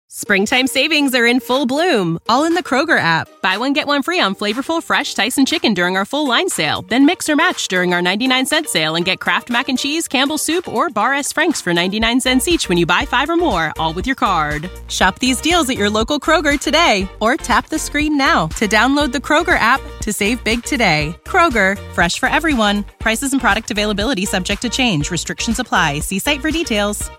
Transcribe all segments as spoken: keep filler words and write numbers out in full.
Springtime savings are in full bloom, all in the Kroger app. Buy one, get one free on flavorful, fresh Tyson chicken during our full line sale. Then mix or match during our ninety-nine cent sale and get Kraft Mac and Cheese, Campbell's Soup, or Bar S. Frank's for ninety-nine cents each when you buy five or more, all with your card. Shop these deals at your local Kroger today, or tap the screen now to download the Kroger app to save big today. Kroger, fresh for everyone. Prices and product availability subject to change. Restrictions apply. See site for details.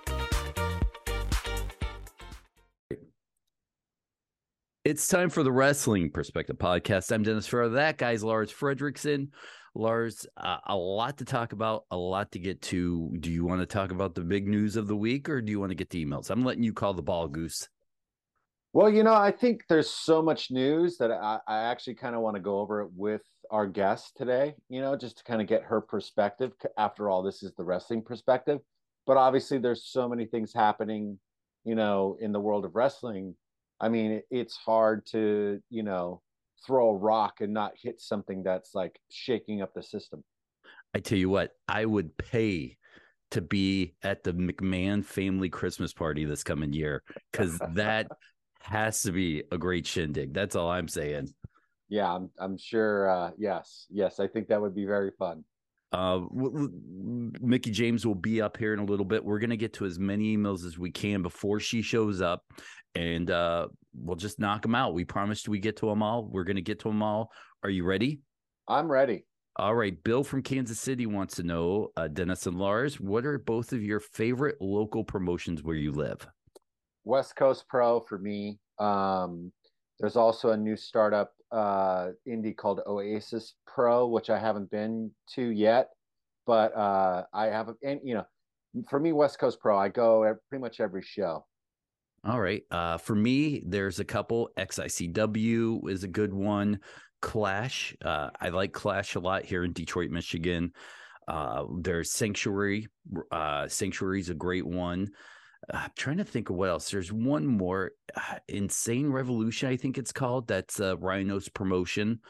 It's time for the Wrestling Perspective Podcast. I'm Dennis Ferro. That guy's Lars Fredrickson. Lars, uh, a lot to talk about, a lot to get to. Do you want to talk about the big news of the week, or do you want to get to emails? I'm letting you call the ball, Goose. Well, you know, I think there's so much news that I, I actually kind of want to go over it with our guest today, you know, just to kind of get her perspective. After all, this is the wrestling perspective. But obviously, there's so many things happening, you know, in the world of wrestling. I mean, it's hard to, you know, throw a rock and not hit something that's like shaking up the system. I tell you what, I would pay to be at the McMahon family Christmas party this coming year, because that has to be a great shindig. That's all I'm saying. Yeah, I'm, I'm sure. Uh, yes. Yes. I think that would be very fun. Uh, Mickie James will be up here in a little bit. We're going to get to as many emails as we can before she shows up, and uh, we'll just knock them out. We promised we get to them all. We're going to get to them all. Are you ready? I'm ready. All right. Bill from Kansas City wants to know, uh, Dennis and Lars, what are both of your favorite local promotions where you live? West Coast Pro for me. Um, there's also a new startup uh indie called Oasis Pro, which I haven't been to yet, but uh I have, and you know, for me, West Coast Pro, I go at pretty much every show. All right. Uh for me, there's a couple. X I C W is a good one. Clash, uh I like Clash a lot here in Detroit, Michigan. Uh there's Sanctuary. uh Sanctuary's a great one. I'm trying to think of what else. There's one more, uh, Insane Revolution, I think it's called. That's uh, Rhino's promotion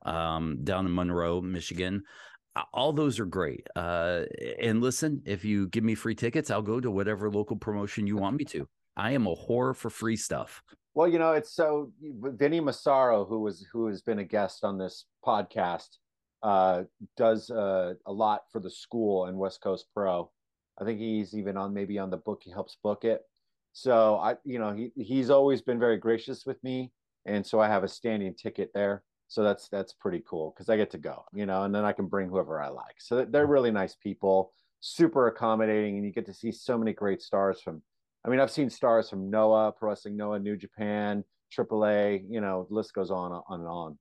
um, down in Monroe, Michigan. Uh, all those are great. Uh, and listen, if you give me free tickets, I'll go to whatever local promotion you want me to. I am a whore for free stuff. Well, you know, it's so Vinny Massaro, who was who has been a guest on this podcast, uh, does uh, a lot for the school and West Coast Pro. I think he's even on maybe on the book. He helps book it. So I, you know, he he's always been very gracious with me, and so I have a standing ticket there. So that's that's pretty cool because I get to go, you know, and then I can bring whoever I like. So they're really nice people, super accommodating, and you get to see so many great stars from. I mean, I've seen stars from Noah, Pro Wrestling Noah, New Japan, triple A. You know, the list goes on on and on.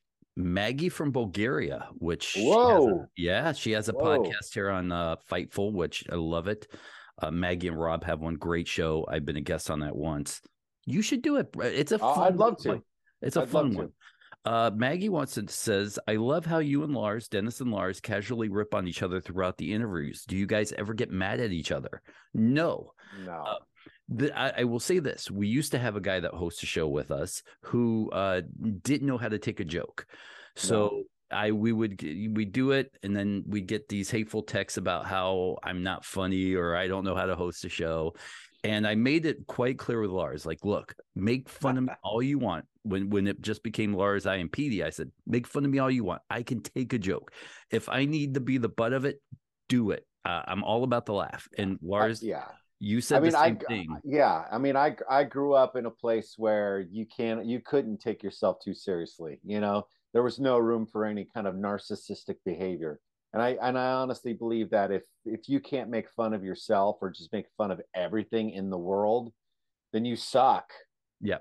Maggie from Bulgaria, which Whoa, she a, yeah, she has a Whoa. podcast here on uh, Fightful, which I love it. Uh, Maggie and Rob have one great show. I've been a guest on that once. You should do it. It's a fun I'd love to. One. It's a I'd fun one. Uh, Maggie wants to says, I love how you and Lars, Dennis and Lars, casually rip on each other throughout the interviews. Do you guys ever get mad at each other? No. No. Uh, The, I, I will say this. We used to have a guy that hosts a show with us who uh, didn't know how to take a joke. So no. I we would we do it, and then we'd get these hateful texts about how I'm not funny or I don't know how to host a show. And I made it quite clear with Lars, like, look, make fun of me all you want. When when it just became Lars, I, and P D, I said, make fun of me all you want. I can take a joke. If I need to be the butt of it, do it. Uh, I'm all about the laugh. And Lars, uh, yeah. You said I mean, the same I, thing. Yeah, I mean, I I grew up in a place where you can't, you couldn't take yourself too seriously. You know, there was no room for any kind of narcissistic behavior, and I and I honestly believe that if if you can't make fun of yourself or just make fun of everything in the world, then you suck. Yeah.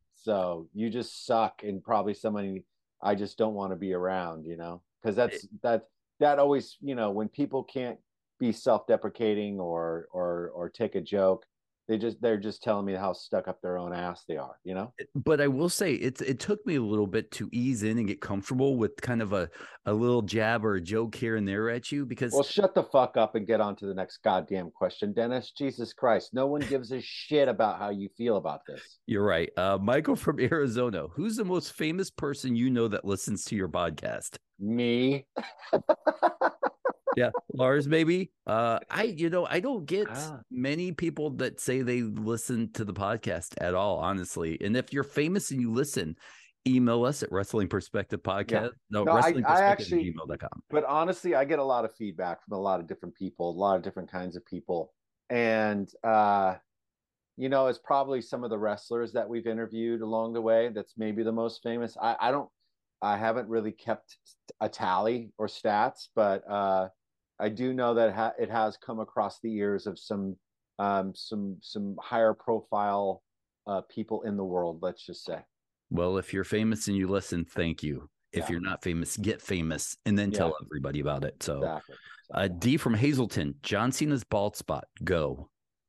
So you just suck, and probably somebody I just don't want to be around. You know, because that's that that always, you know, when people can't be self-deprecating or or or take a joke, they just they're just telling me how stuck up their own ass they are, you know. But I will say it it took me a little bit to ease in and get comfortable with kind of a a little jab or a joke here and there at you, because well, shut the fuck up and get on to the next goddamn question, Dennis. Jesus Christ, no one gives a shit about how you feel about this. You're right. uh Michael from Arizona, who's the most famous person you know that listens to your podcast? Me. Yeah, Lars, maybe. Uh, I, you know, I don't get Ah. many people that say they listen to the podcast at all, honestly. And if you're famous and you listen, email us at Wrestling Perspective Yeah. Podcast. No, No, I, Wrestling I Perspective at actually, gmail dot com. but honestly, I get a lot of feedback from a lot of different people, a lot of different kinds of people. And, uh, you know, it's probably some of the wrestlers that we've interviewed along the way that's maybe the most famous. I, I don't, I haven't really kept a tally or stats, but uh, I do know that it, ha- it has come across the ears of some, um, some, some higher profile uh, people in the world. Let's just say. Well, if you're famous and you listen, thank you. If Yeah. you're not famous, get famous and then Yeah. tell everybody about it. So, Exactly. uh, D from Hazleton, John Cena's bald spot. Go.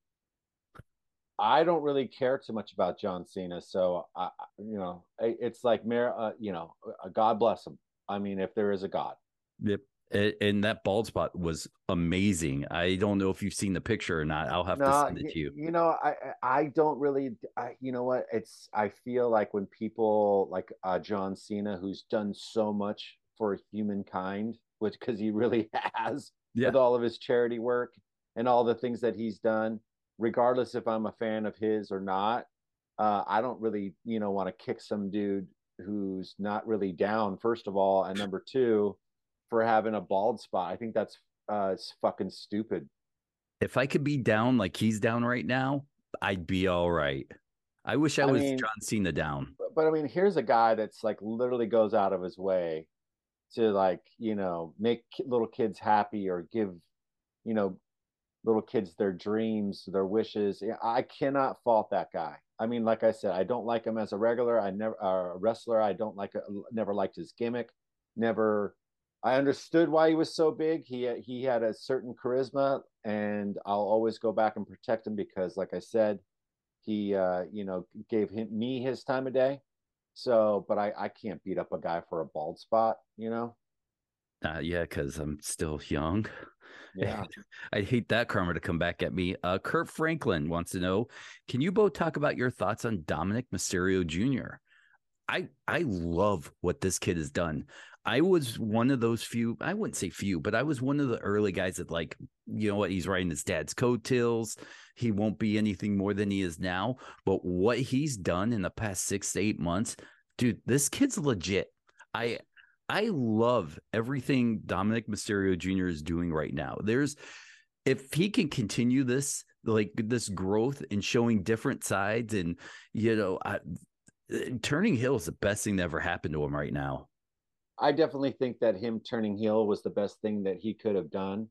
I don't really care too much about John Cena, so I, you know, it's like, uh, you know, uh, God bless him. I mean, if there is a God. Yep. And that bald spot was amazing. I don't know if you've seen the picture or not. I'll have to No, send it you, to you. you know, I I don't really, I, you know what? It's I feel like when people like uh, John Cena, who's done so much for humankind, which because he really has Yeah. with all of his charity work and all the things that he's done, regardless if I'm a fan of his or not, uh, I don't really, you know, want to kick some dude who's not really down, first of all, and number two, for having a bald spot. I think that's uh, it's fucking stupid. If I could be down like he's down right now, I'd be all right. I wish I I was mean, John Cena down. but, but I mean, here's a guy that's like literally goes out of his way to like, you know, make little kids happy or give, you know, little kids their dreams, their wishes. Yeah, I cannot fault that guy. I mean, like I said, I don't like him as a regular. I never uh, a wrestler. I don't like. A, never liked his gimmick. Never. I understood why he was so big. He he had a certain charisma, and I'll always go back and protect him because, like I said, he uh, you know gave him me his time of day. So, but I I can't beat up a guy for a bald spot. You know. Uh, yeah, because I'm still young. Yeah. I hate that karma to come back at me. Uh, Kurt Franklin wants to know, can you both talk about your thoughts on Dominic Mysterio Junior? I I love what this kid has done. I was one of those few, I wouldn't say few, but I was one of the early guys that like, you know what, he's riding his dad's coattails. He won't be anything more than he is now. But what he's done in the past six to eight months, dude, this kid's legit. I I love everything Dominic Mysterio Junior is doing right now. There's if he can continue this like this growth and showing different sides and you know I, turning heel is the best thing that ever happened to him right now. I definitely think that him turning heel was the best thing that he could have done.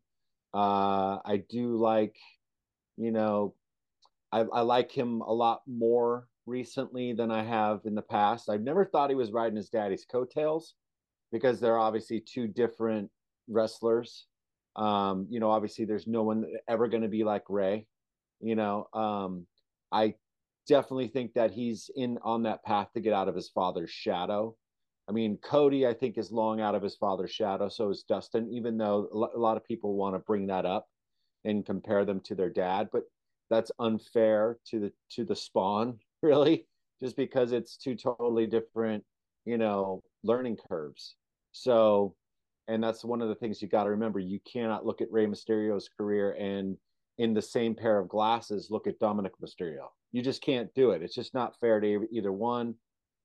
Uh, I do like, you know, I, I like him a lot more recently than I have in the past. I've never thought he was riding his daddy's coattails because they're obviously two different wrestlers. Um, you know, obviously there's no one ever going to be like Ray. You know, um, I definitely think that he's in on that path to get out of his father's shadow. I mean, Cody, I think, is long out of his father's shadow. So is Dustin, even though a lot of people want to bring that up and compare them to their dad, but that's unfair to the to the Spawn, really, just because it's two totally different, you know, learning curves. So, and that's one of the things you got to remember. You cannot look at Rey Mysterio's career and in the same pair of glasses look at Dominic Mysterio. You just can't do it. It's just not fair to either one.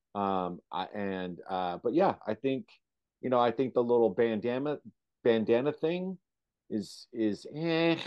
Um, I, and uh, but yeah, I think you know, I think the little bandana bandana thing is is eh,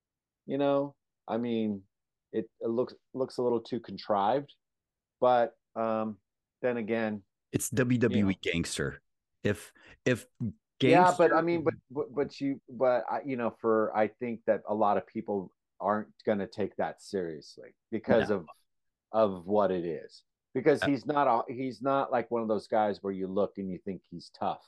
you know, I mean, it, it looks looks a little too contrived, but um, then again, It's you W W E know, gangster. If if yeah, but gangster I mean, but but, but you, but I, you know, for I think that a lot of people aren't going to take that seriously because no, of of what it is. Because he's not a, he's not like one of those guys where you look and you think he's tough.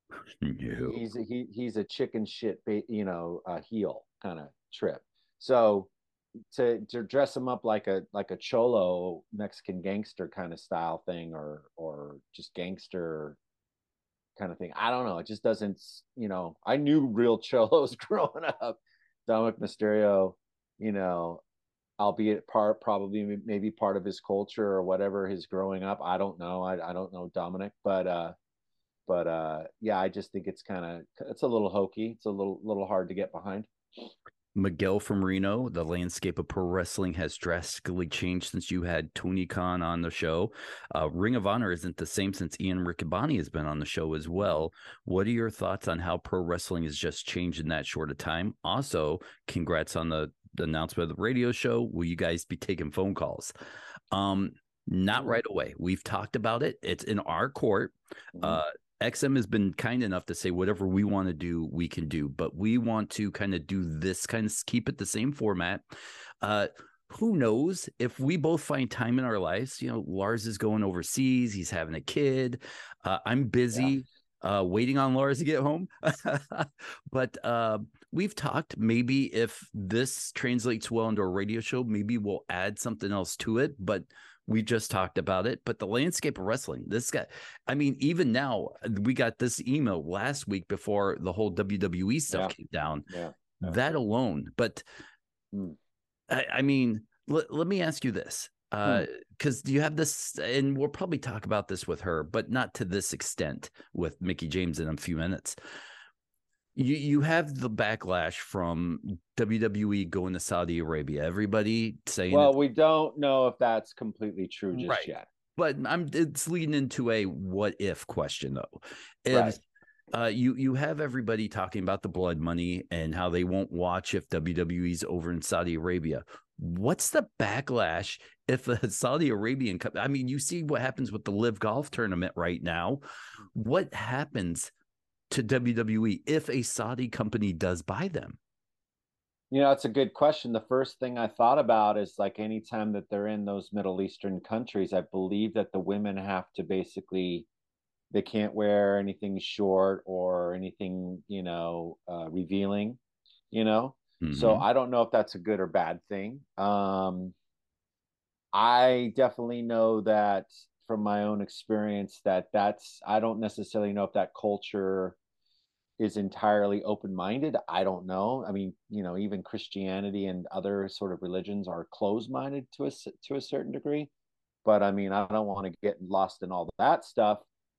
no. He's a, he he's a chicken shit, you know, a heel kind of trip. So to to dress him up like a like a cholo Mexican gangster kind of style thing, or or just gangster kind of thing. I don't know. It just doesn't. You know, I knew real cholos growing up. Dominic Mysterio, you know, albeit part probably maybe part of his culture or whatever his growing up. I don't know. I I don't know Dominic, but uh, But uh, yeah, I just think it's kind of it's a little hokey. It's a little little hard to get behind. Miguel from Reno, the landscape of pro wrestling has drastically changed since you had Tony Khan on the show. Uh, Ring of Honor isn't the same since Ian Riccaboni has been on the show as well. What are your thoughts on how pro wrestling has just changed in that short of time? Also, congrats on the, the announcement of the radio show. Will you guys be taking phone calls? Um, not right away. We've talked about it. It's in our court. Uh, X M has been kind enough to say whatever we want to do, we can do, but we want to kind of do this kind of keep it the same format. Uh, who knows if we both find time in our lives? You know, Lars is going overseas. He's having a kid. Uh, I'm busy yeah. uh, waiting on Lars to get home. But uh, we've talked maybe if this translates well into a radio show, maybe we'll add something else to it. But we just talked about it, but the landscape of wrestling, this guy, I mean, even now, we got this email last week before the whole W W E stuff yeah. came down. Yeah. Yeah. That alone. But mm. I, I mean, l- let me ask you this, because uh, hmm. you have this, and we'll probably talk about this with her, but not to this extent with Mickie James in a few minutes. You you have the backlash from W W E going to Saudi Arabia. Everybody saying, well, we don't know if that's completely true just right. yet. But I'm it's leading into a what if question though. If right. uh, you you have everybody talking about the blood money and how they won't watch if W W E's over in Saudi Arabia. What's the backlash if a Saudi Arabian? I mean, you see what happens with the Live Golf tournament right now. What happens to W W E if a Saudi company does buy them? You know, it's a good question. The first thing I thought about is like anytime that they're in those Middle Eastern countries, I believe that the women have to basically, they can't wear anything short or anything, you know, uh, revealing, you know? Mm-hmm. So I don't know if that's a good or bad thing. Um, I definitely know that from my own experience that that's, I don't necessarily know if that culture is entirely open-minded. I don't know. I mean, you know, even Christianity and other sort of religions are closed-minded to a to a certain degree. But I mean, I don't want to get lost in all that stuff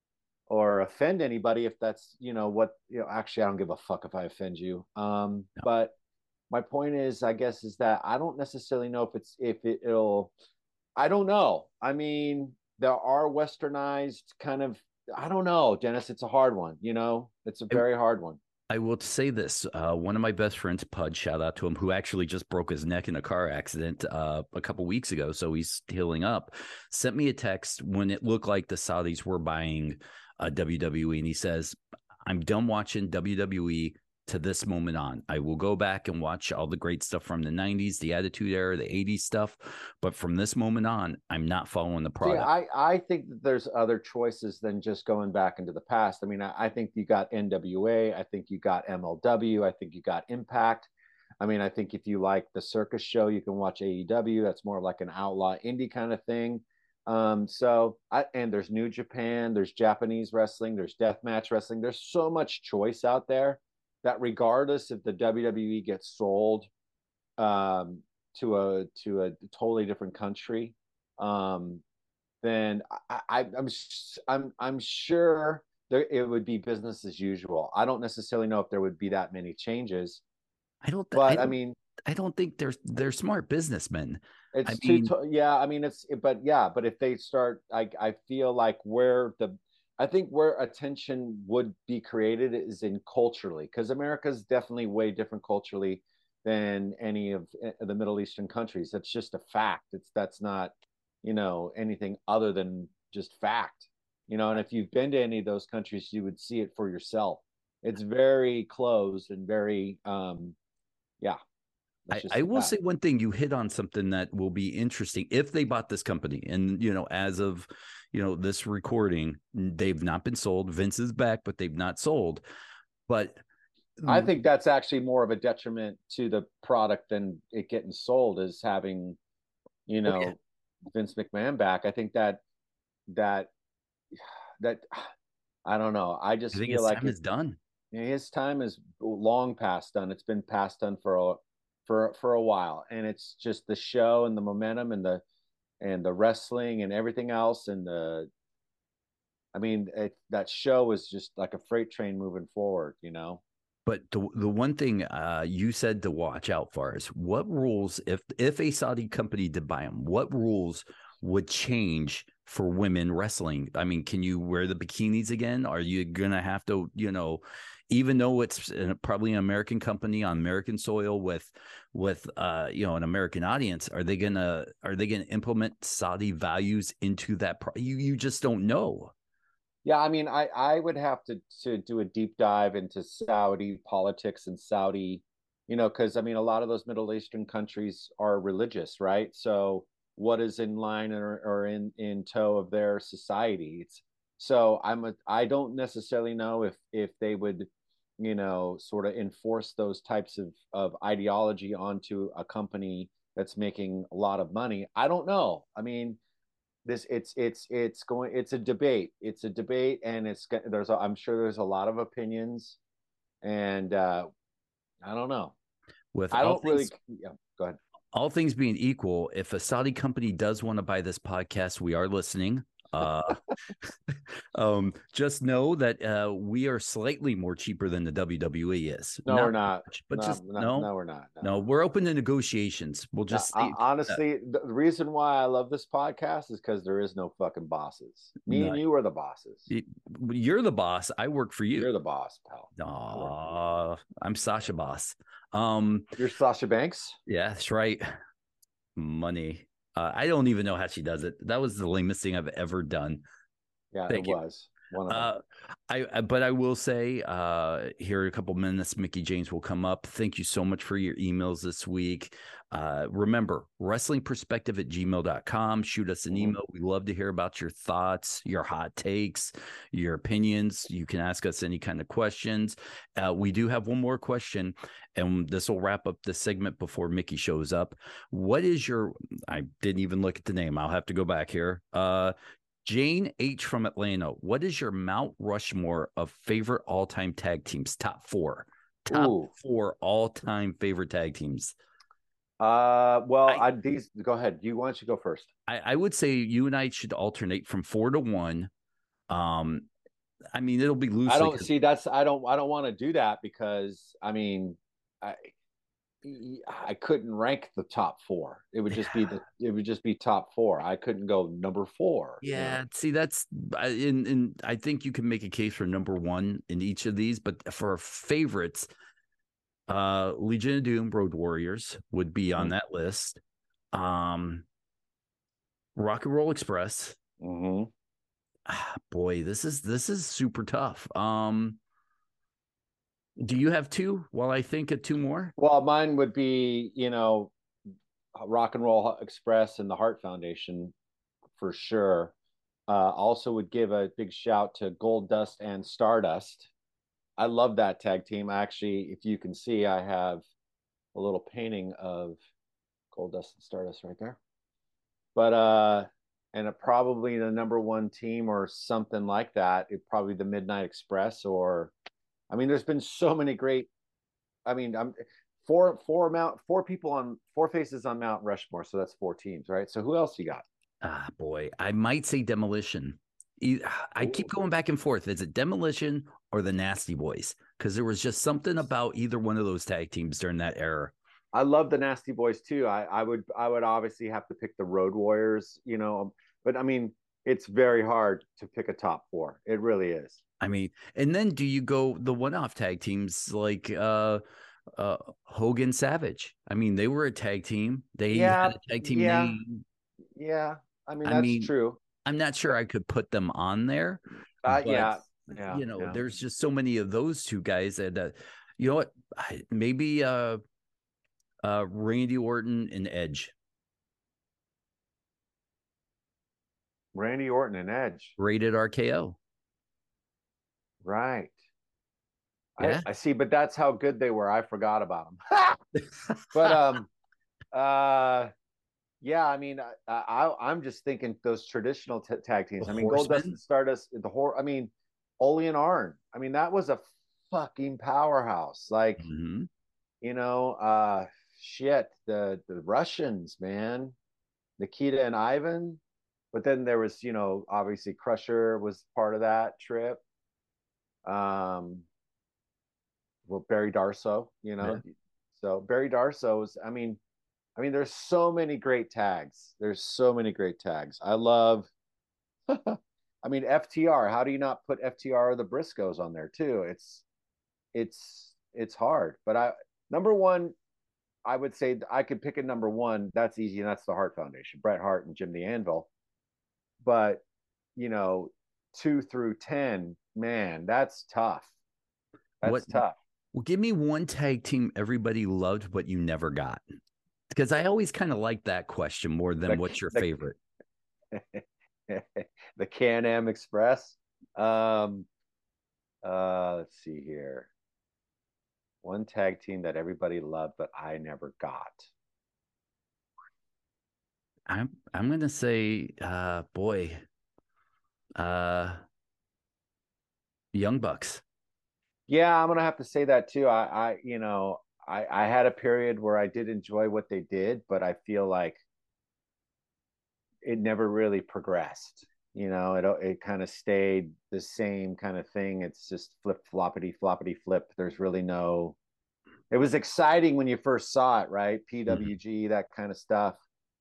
or offend anybody if that's, you know, what, you know, actually I don't give a fuck if I offend you. Um, no. But my point is, I guess, is that I don't necessarily know if it's if it, it'll. I don't know. I mean, there are westernized kind of. I don't know, Dennis. It's a hard one. You know, it's a very hard one. I will say this. Uh, one of my best friends, Pud, shout out to him, who actually just broke his neck in a car accident uh, a couple weeks ago. So he's healing up. Sent me a text when it looked like the Saudis were buying uh, W W E. And he says, I'm done watching W W E to this moment on. I will go back and watch all the great stuff from the nineties, the Attitude Era, the eighties stuff. But from this moment on, I'm not following the product. See, I, I think that there's other choices than just going back into the past. I mean, I, I think you got N W A. I think you got M L W. I think you got Impact. I mean, I think if you like the circus show, you can watch A E W. That's more like an outlaw indie kind of thing. Um, so, I, and there's New Japan, there's Japanese wrestling, there's deathmatch wrestling. There's so much choice out there that regardless if the W W E gets sold um, to a to a totally different country, um, then I, I, I'm I'm I'm sure there it would be business as usual. I don't necessarily know if there would be that many changes. I don't. But I, don't, I mean, I don't think they're they're smart businessmen. It's I too. mean, Yeah, I mean, it's but yeah, but if they start, I I feel like where the I think where attention would be created is in culturally, because America's definitely way different culturally than any of the Middle Eastern countries. That's just a fact. It's that's not, you know, anything other than just fact. You know, and if you've been to any of those countries, you would see it for yourself. It's very closed and very, um, yeah. I, I will say one thing. You hit on something that will be interesting if they bought this company. And, you know, as of, you know, this recording, they've not been sold. Vince is back, but they've not sold. But I think that's actually more of a detriment to the product than it getting sold is having, you know, oh, yeah. Vince McMahon back. I think that, that, that, I don't know. I just I think feel his like time it, is done. His time is long past done. It's been past done for a, for for a while, and it's just the show and the momentum and the and the wrestling and everything else and the I mean, it, that show was just like a freight train moving forward, you know? But the the one thing uh, you said to watch out for is what rules, if if a Saudi company did buy them, what rules would change for women wrestling? I mean, can you wear the bikinis again? Are you gonna have to, you know, even though it's probably an American company on American soil with with uh, you know, an American audience, are they gonna are they gonna implement Saudi values into that? Pro- you you just don't know. Yeah, I mean, I I would have to to do a deep dive into Saudi politics and Saudi, you know, because I mean, a lot of those Middle Eastern countries are religious, right? So what is in line or, or in in tow of their society? It's so I'm a I don't necessarily know if if they would, you know, sort of enforce those types of of ideology onto a company that's making a lot of money. I don't know. I mean, this it's it's it's going it's a debate it's a debate and it's there's a, I'm sure there's a lot of opinions, and uh I don't know. With I all don't really. things Yeah, go ahead. all things being equal, if a Saudi company does want to buy this podcast, we are listening. Uh, um, just know that uh, we are slightly more cheaper than the W W E is. No, Not we're not. much, but No, just no, no, no, we're not. No, no. no. We're open to negotiations. We'll No, just I, say that. honestly, the reason why I love this podcast is because there is no fucking bosses. Me No, and you are the bosses. you're the boss. I work for you. You're the boss, pal. I work for you. Aw, I'm Sasha Boss. Um, You're Sasha Banks. yeah, that's right. Money. Uh, I don't even know how she does it. That was the lamest thing I've ever done. Yeah, it Thank you. was one of them. Uh, I, I but I will say uh, here in a couple minutes, Mickey James will come up. Thank you so much for your emails this week. Uh, remember, wrestlingperspective at gmail dot com. Shoot us an Mhm. email. We love to hear about your thoughts, your hot takes, your opinions. You can ask us any kind of questions. Uh, we do have one more question, and this will wrap up this segment before Mickey shows up. What is your, I didn't even look at the name. I'll have to go back here. Uh, Jane H. from Atlanta. What is your Mount Rushmore of favorite all-time tag teams? Top four. Top Ooh. four all-time favorite tag teams. Uh, well, I, I these go ahead. You why don't you go first? I, I would say you and I should alternate from four to one. Um, I mean, it'll be loosely. I don't see that's I don't I don't want to do that because I mean I I couldn't rank the top four. It would just be the it would just be top four. I couldn't go number four. Yeah, you know? see, that's in in I think you can make a case for number one in each of these, but for favorites, uh Legion of Doom, Road Warriors would be on mm-hmm. that list. Um Rock and Roll Express. Mm-hmm. Ah, boy, this is this is super tough. Um do you have two while I think of two more? Well, mine would be, you know, Rock and Roll Express and the Heart Foundation for sure. Uh, also would give a big shout to Gold Dust and Stardust. I love that tag team. Actually, if you can see, I have a little painting of Gold Dust and Stardust right there. But uh, and a, probably the number one team or something like that. It probably the Midnight Express or, I mean, there's been so many great. I mean, I'm four four mount four people on four faces on Mount Rushmore, so that's four teams, right? So who else you got? Ah, boy, I might say Demolition. I keep going back and forth. Is it Demolition or the Nasty Boys? Because there was just something about either one of those tag teams during that era. I love the Nasty Boys too. I, I would I would obviously have to pick the Road Warriors, you know, but I mean, it's very hard to pick a top four. It really is. I mean, and then do you go the one-off tag teams like uh uh Hogan Savage? I mean, they were a tag team. They yeah, had a tag team yeah, name. Yeah. I mean, I that's mean, true. I'm not sure I could put them on there. Uh, but, yeah. Yeah. you know, yeah. there's just so many of those two guys that, uh, you know what, maybe uh, uh, Randy Orton and Edge. Randy Orton and Edge. Rated R K O. Right. Yeah. I, I see, but that's how good they were. I forgot about them. but um, uh, yeah. I mean, I, I I'm just thinking those traditional t- tag teams. The I mean, Horsemen? Goldust and Stardust, the whole. I mean, Ole and Arn. I mean, that was a fucking powerhouse. Like, Mm-hmm. you know, uh, shit. The the Russians, man, Nikita and Ivan. but then there was, you know, obviously Crusher was part of that trip. Um, well, Barry Darsow, you know, Yeah. so Barry Darsow I mean, I mean, there's so many great tags. There's so many great tags. I love, I mean, F T R. How do you not put F T R or the Briscoes on there too? It's, it's, it's hard. But I, number one, I would say I could pick a number one. That's easy, and that's the Hart Foundation, Bret Hart and Jim the Anvil. But you know, two through ten, man, that's tough. That's What? tough. Well, give me one tag team everybody loved, but you never got. Because I always kind of like that question more than The- what's your the- favorite. The Can-Am Express. Um, uh, let's see here. One tag team that everybody loved, but I never got. I'm I'm gonna say, uh, boy, uh, Young Bucks. Yeah, I'm gonna have to say that too. I, I, you know, I, I had a period where I did enjoy what they did, but I feel like it never really progressed. You know, it it kind of stayed the same kind of thing. It's just flip floppity floppity flip. There's really no. It was exciting when you first saw it, right? P W G, mm-hmm. that kind of stuff.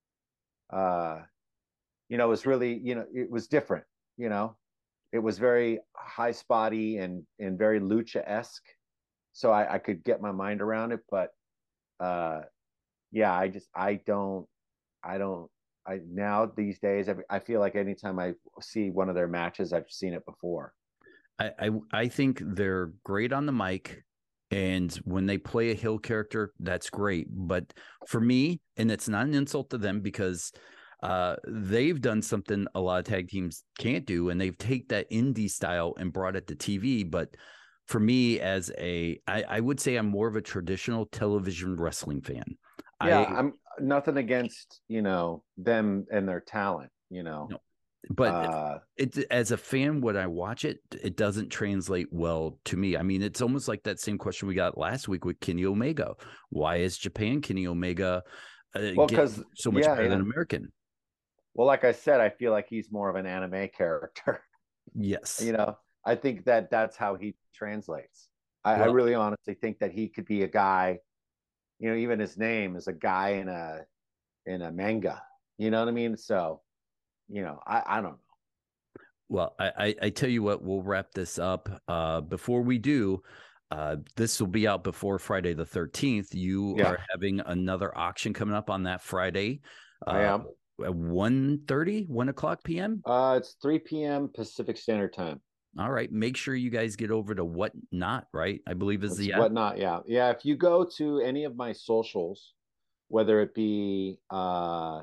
Uh, you know, it was really, you know, it was different. You know, it was very high spotty and and very lucha esque. So I, I could get my mind around it, but uh, yeah, I just I don't I don't I now these days I, I feel like anytime I see one of their matches, I've seen it before. I, I I think they're great on the mic, and when they play a heel character, that's great. But for me, and it's not an insult to them, because uh, they've done something a lot of tag teams can't do, and they've taken that indie style and brought it to T V. But for me, as a, I, I would say I'm more of a traditional television wrestling fan. Yeah, I, I'm nothing against, you know, them and their talent, you know. No, but uh, it, as a fan, when I watch it, it doesn't translate well to me. I mean, it's almost like that same question we got last week with Kenny Omega. Why is Japan Kenny Omega uh, well, get because so much yeah, better yeah. than American? Well, like I said, I feel like he's more of an anime character. Yes. You know, I think that that's how he translates. I, Well, I really honestly think that he could be a guy, you know, even his name is a guy in a in a manga. You know what I mean? So, you know, I, I don't know. Well, I, I, I tell you what, we'll wrap this up. Uh, before we do, uh, this will be out before Friday the thirteenth. You Yeah. are having another auction coming up on that Friday. Uh, I am. At one thirty, one o'clock p m? Uh, it's three p m Pacific Standard Time. All right. Make sure you guys get over to Whatnot, right? I believe is the app. Whatnot, yeah. Yeah, if you go to any of my socials, whether it be uh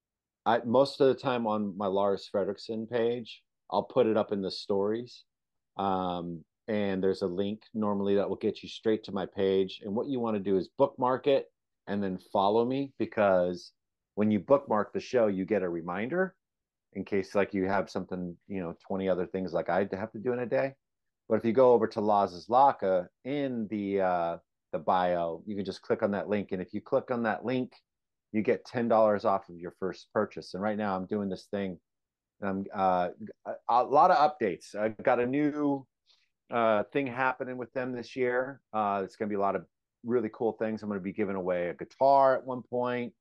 I most of the time on my Lars Fredrickson page, I'll put it up in the stories. Um, and there's a link normally that will get you straight to my page. And what you want to do is bookmark it and then follow me, because when you bookmark the show, you get a reminder in case like you have something, you know, twenty other things like I have to do in a day. But if you go over to Laz's Laka in the uh, the bio, you can just click on that link. And if you click on that link, you get ten dollars off of your first purchase. And right now I'm doing this thing. And I'm uh, a, a lot of updates. I got a new uh, thing happening with them this year. Uh, it's going to be a lot of really cool things. I'm going to be giving away a guitar at one point,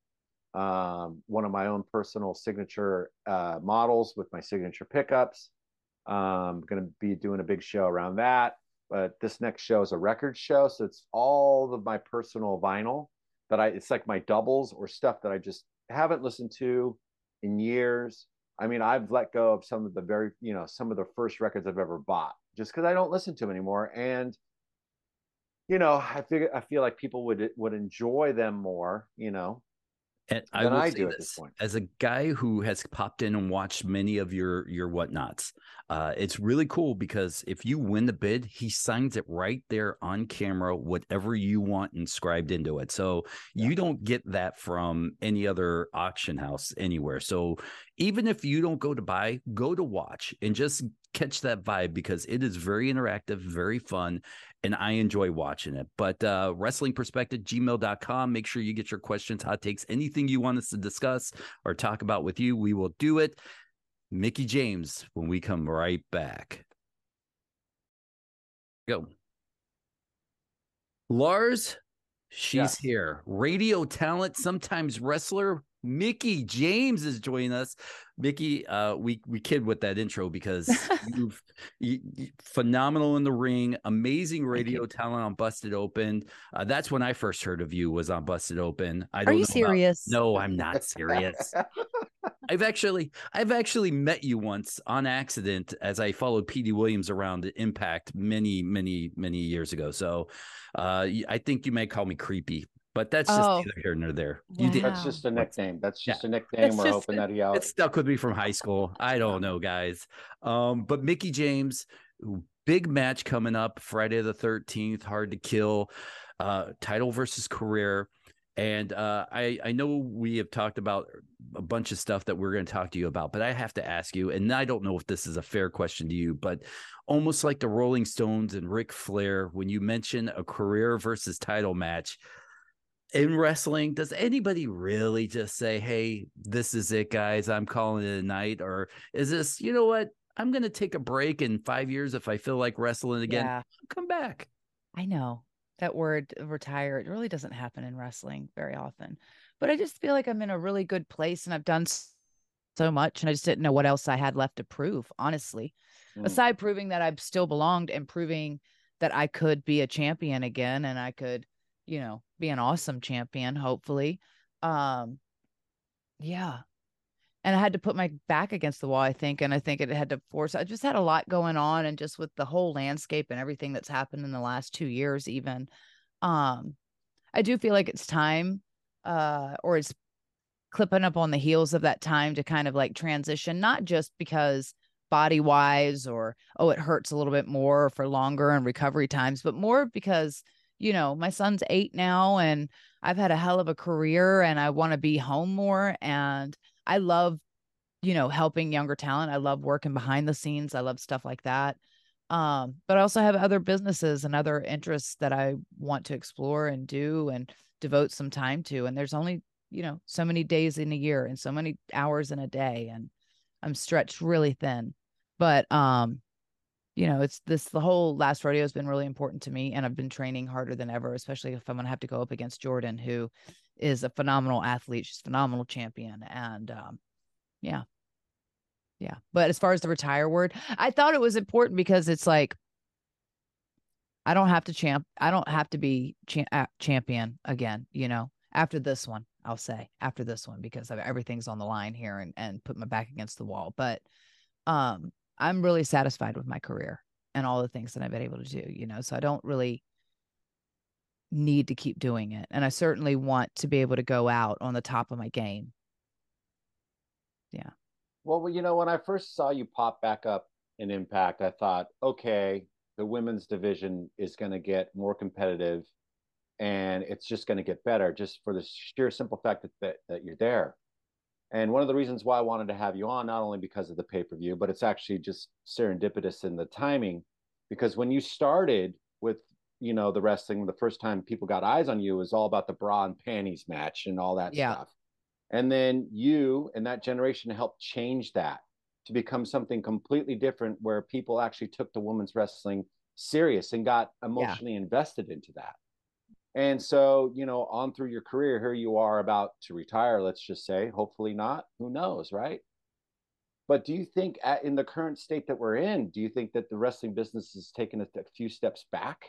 um, one of my own personal signature uh, models with my signature pickups. I'm um, going to be doing a big show around that. But this next show is a record show. So it's all of my personal vinyl that I, it's like my doubles or stuff that I just haven't listened to in years. I mean, I've let go of some of the very, you know, some of the first records I've ever bought just because I don't listen to them anymore. And, you know, I figure, I feel like people would, would enjoy them more, you know, And I than will I say do this, at this point. as a guy who has popped in and watched many of your your whatnots, uh, it's really cool because if you win the bid, he signs it right there on camera, whatever you want inscribed into it. So yeah. You don't get that from any other auction house anywhere. So even if you don't go to buy, go to watch and just catch that vibe, because it is very interactive, very fun, and I enjoy watching it. But uh, wrestling perspective, gmail dot com. Make sure you get your questions, hot takes, anything you want us to discuss or talk about with you. We will do it. Mickie James when we come right back. Go. Lars, she's Yes. here. Radio talent, sometimes wrestler. Mickie James is joining us. Mickie, uh, we we kid with that intro because you've you, you, phenomenal in the ring, amazing radio talent on Busted Open. Uh, that's when I first heard of you, was on Busted Open. I don't Are you know serious? About, no, I'm not serious. I've actually I've actually met you once on accident as I followed P D Williams around at Impact many, many, many years ago. So uh, I think you may call me creepy. But that's just Oh. neither here nor there. Wow. You did. That's just a nickname. That's just Yeah. a nickname. It's We're just- hoping that he out. It stuck with me from high school. I don't know, guys. Um, but Mickie James, big match coming up Friday the thirteenth, Hard to Kill, uh, title versus career. And uh, I, I know we have talked about a bunch of stuff that we're going to talk to you about, but I have to ask you, and I don't know if this is a fair question to you, but almost like the Rolling Stones and Ric Flair, when you mention a career versus title match, in wrestling, does anybody really just say, hey, this is it, guys, I'm calling it a night? Or is this, you know what, I'm going to take a break in five years if I feel like wrestling again, Yeah. I'll come back? I know that word retire. It really doesn't happen in wrestling very often, but I just feel like I'm in a really good place and I've done so much and I just didn't know what else I had left to prove, honestly, Mm. aside proving that I still belonged and proving that I could be a champion again and I could, you know, be an awesome champion, hopefully. Um, yeah. And I had to put my back against the wall, I think. And I think it had to force, I just had a lot going on. And just with the whole landscape and everything that's happened in the last two years, even, um, I do feel like it's time, uh, or it's clipping up on the heels of that time to kind of like transition, not just because body wise or, oh, it hurts a little bit more for longer and recovery times, but more because, you know, my son's eight now and I've had a hell of a career and I want to be home more. And I love, you know, helping younger talent. I love working behind the scenes. I love stuff like that. Um, but I also have other businesses and other interests that I want to explore and do and devote some time to. And there's only, you know, so many days in a year and so many hours in a day. And I'm stretched really thin, but, um, you know, it's this, the whole last rodeo has been really important to me and I've been training harder than ever, especially if I'm going to have to go up against Jordan, who is a phenomenal athlete. She's a phenomenal champion. And, um, yeah. Yeah. But as far as the retire word, I thought it was important because it's like, I don't have to champ. I don't have to be cha- champion again, you know, after this one, I'll say after this one, because everything's on the line here and, and put my back against the wall. But, um, I'm really satisfied with my career and all the things that I've been able to do, you know, so I don't really need to keep doing it. And I certainly want to be able to go out on the top of my game. Yeah. Well, you know, when I first saw you pop back up in Impact, I thought, okay, the women's division is going to get more competitive and it's just going to get better just for the sheer simple fact that, that, that you're there. And one of the reasons why I wanted to have you on, not only because of the pay-per-view, but it's actually just serendipitous in the timing, because when you started with, you know, the wrestling, the first time people got eyes on you was all about the bra and panties match and all that Yeah. stuff. And then you and that generation helped change that to become something completely different, where people actually took the women's wrestling serious and got emotionally yeah. invested into that. And so, you know, on through your career, here you are about to retire, let's just say, hopefully not, who knows, right? But do you think at, in the current state that we're in, do you think that the wrestling business has taken a, a few steps back?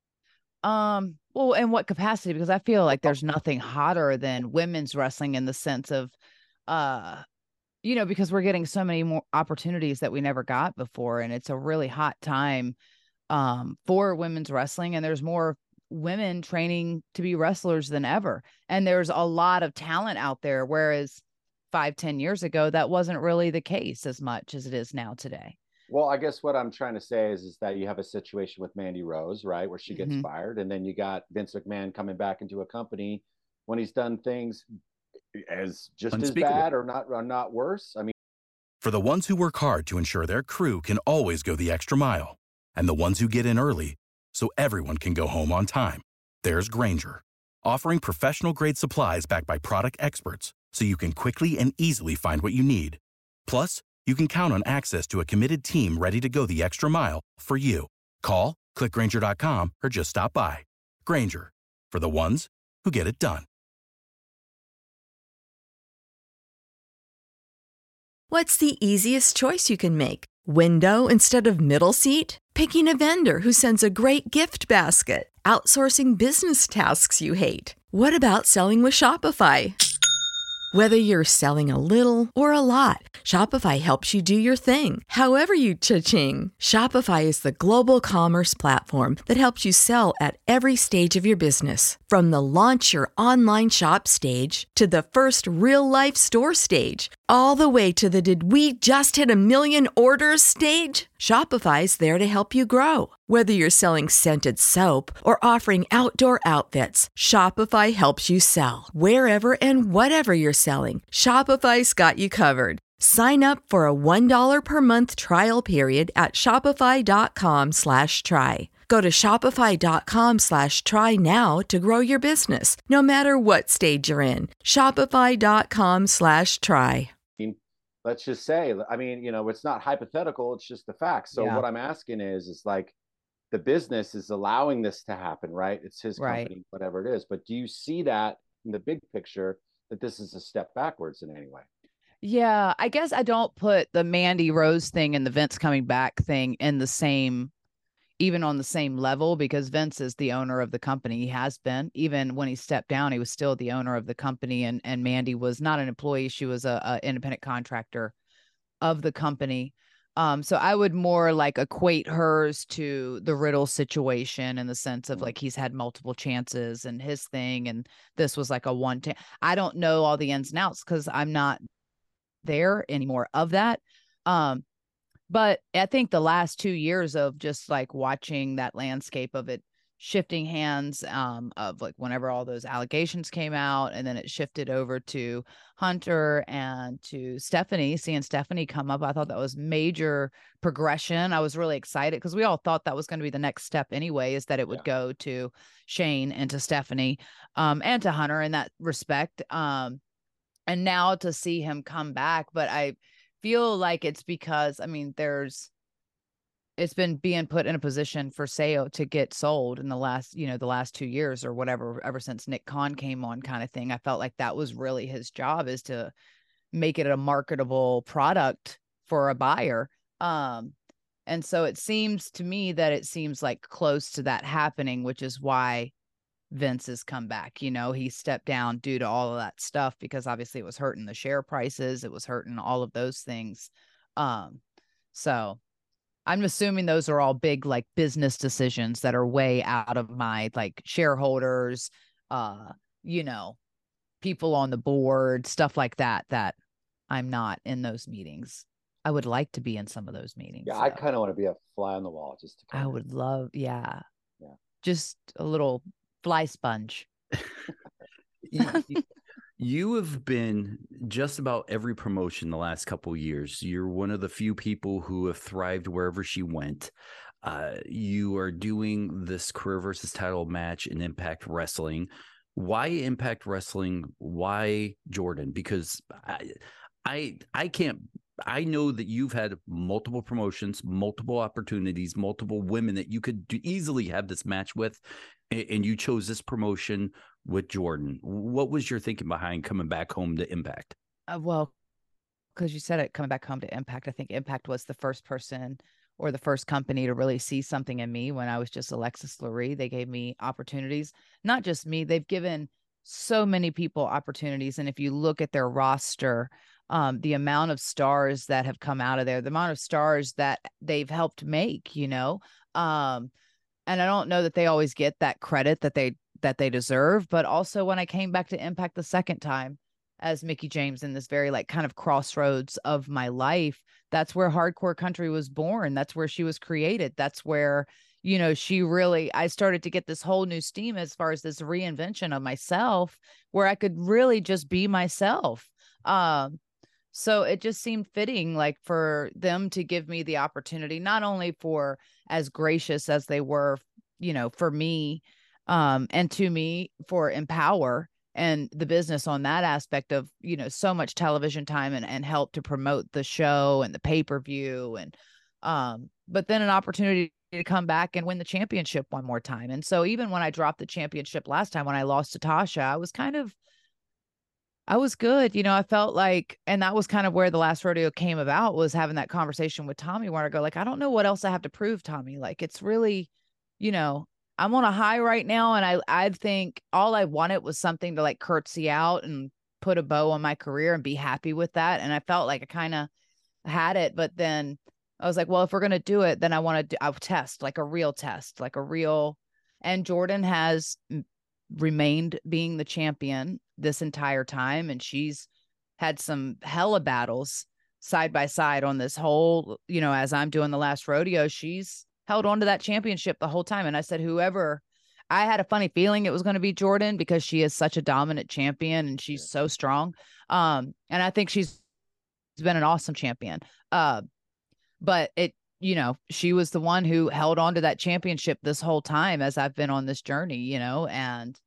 Um, well, in what capacity? Because I feel like there's nothing hotter than women's wrestling in the sense of, uh, you know, because we're getting so many more opportunities that we never got before. And it's a really hot time um, for women's wrestling. And there's more women training to be wrestlers than ever. And there's a lot of talent out there. Whereas five, ten years ago, that wasn't really the case as much as it is now today. Well, I guess what I'm trying to say is, is that you have a situation with Mandy Rose, right, where she gets mm-hmm. fired. And then you got Vince McMahon coming back into a company when he's done things as just as bad or not, or not worse. I mean, for the ones who work hard to ensure their crew can always go the extra mile, and the ones who get in early so everyone can go home on time, there's Grainger, offering professional-grade supplies backed by product experts so you can quickly and easily find what you need. Plus, you can count on access to a committed team ready to go the extra mile for you. Call, click Grainger dot com, or just stop by. Grainger, for the ones who get it done. What's the easiest choice you can make? Window instead of middle seat? Picking a vendor who sends a great gift basket? Outsourcing business tasks you hate? What about selling with Shopify? Whether you're selling a little or a lot, Shopify helps you do your thing, however you cha-ching. Shopify is the global commerce platform that helps you sell at every stage of your business. From the launch your online shop stage to the first real-life store stage, all the way to the did we just hit a million orders stage. Shopify's there to help you grow. Whether you're selling scented soap or offering outdoor outfits, Shopify helps you sell. Wherever and whatever you're selling, Shopify's got you covered. Sign up for a one dollar per month trial period at shopify.com slash try. Go to shopify.com slash try now to grow your business, no matter what stage you're in. Shopify.com slash try. Let's just say, I mean, you know, it's not hypothetical, it's just the facts. So Yeah. what I'm asking is, is like, the business is allowing this to happen, right? It's his Right. company, whatever it is. But do you see that in the big picture, that this is a step backwards in any way? Yeah, I guess I don't put the Mandy Rose thing and the Vince coming back thing in the same, even on the same level, because Vince is the owner of the company. He has been. Even when he stepped down, he was still the owner of the company. And, and Mandy was not an employee. She was a, a independent contractor of the company. Um, so I would more like equate hers to the Riddle situation in the sense of like he's had multiple chances and his thing, and this was like a one time. I don't know all the ins and outs because I'm not there anymore of that. Um, but I think the last two years of just like watching that landscape of it shifting hands, um, of like whenever all those allegations came out, and then it shifted over to Hunter and to Stephanie, seeing Stephanie come up, I thought that was major progression. I was really excited because we all thought that was going to be the next step anyway, is that it would Yeah. go to Shane and to Stephanie, um, and to Hunter in that respect. Um, and now to see him come back, but I feel like it's because, I mean, there's, it's been being put in a position for sale to get sold in the last, you know, the last two years or whatever, ever since Nick Khan came on, kind of thing. I felt like that was really his job, is to make it a marketable product for a buyer. Um, and so it seems to me that it seems like close to that happening, which is why Vince has come back. You know, he stepped down due to all of that stuff because obviously it was hurting the share prices. It was hurting all of those things. Um, so I'm assuming those are all big, like, business decisions that are way out of my, like, shareholders, uh, you know, people on the board, stuff like that, that I'm not in those meetings. I would like to be in some of those meetings. Yeah, I though. kind of want to be a fly on the wall, just to I kinda- would love, yeah. Yeah. Just a little fly sponge. You- you- You have been just about every promotion the last couple of years. You're one of the few people who have thrived wherever she went. Uh, you are doing this career versus title match in Impact Wrestling. Why Impact Wrestling? Why Jordan? Because I, I, I can't. I know that you've had multiple promotions, multiple opportunities, multiple women that you could do, easily have this match with, and, and you chose this promotion with Jordan. What was your thinking behind coming back home to Impact? Uh, well, because you said it, coming back home to Impact, I think Impact was the first person or the first company to really see something in me when I was just Alexis Lurie. They gave me opportunities, not just me. They've given so many people opportunities. And if you look at their roster, um, the amount of stars that have come out of there, the amount of stars that they've helped make, you know, um, and I don't know that they always get that credit that they that they deserve. But also when I came back to Impact the second time as Mickie James in this very like kind of crossroads of my life, that's where Hardcore Country was born. That's where she was created. That's where, you know, she really, I started to get this whole new steam as far as this reinvention of myself, where I could really just be myself. Um, so it just seemed fitting, like, for them to give me the opportunity, not only for as gracious as they were, you know, for me, um, and to me for Empower, and the business on that aspect of, you know, so much television time and, and help to promote the show and the pay-per-view. And, um, but then an opportunity to come back and win the championship one more time. And so even when I dropped the championship last time, when I lost to Tasha, I was kind of, I was good. You know, I felt like, and that was kind of where the last rodeo came about, was having that conversation with Tommy where I go like, I don't know what else I have to prove, Tommy. Like, it's really, you know, I'm on a high right now. And I, I think all I wanted was something to like curtsy out and put a bow on my career and be happy with that. And I felt like I kind of had it, but then I was like, well, if we're going to do it, then I want to do a test, like a real test, like a real, and Jordan has remained being the champion this entire time. And she's had some hella battles side by side on this whole, you know, as I'm doing the last rodeo, she's held on to that championship the whole time. And I said, whoever, I had a funny feeling it was going to be Jordan because she is such a dominant champion and she's yeah. so strong. Um, and I think she's been an awesome champion. Uh, but it, you know, she was the one who held on to that championship this whole time as I've been on this journey, you know, and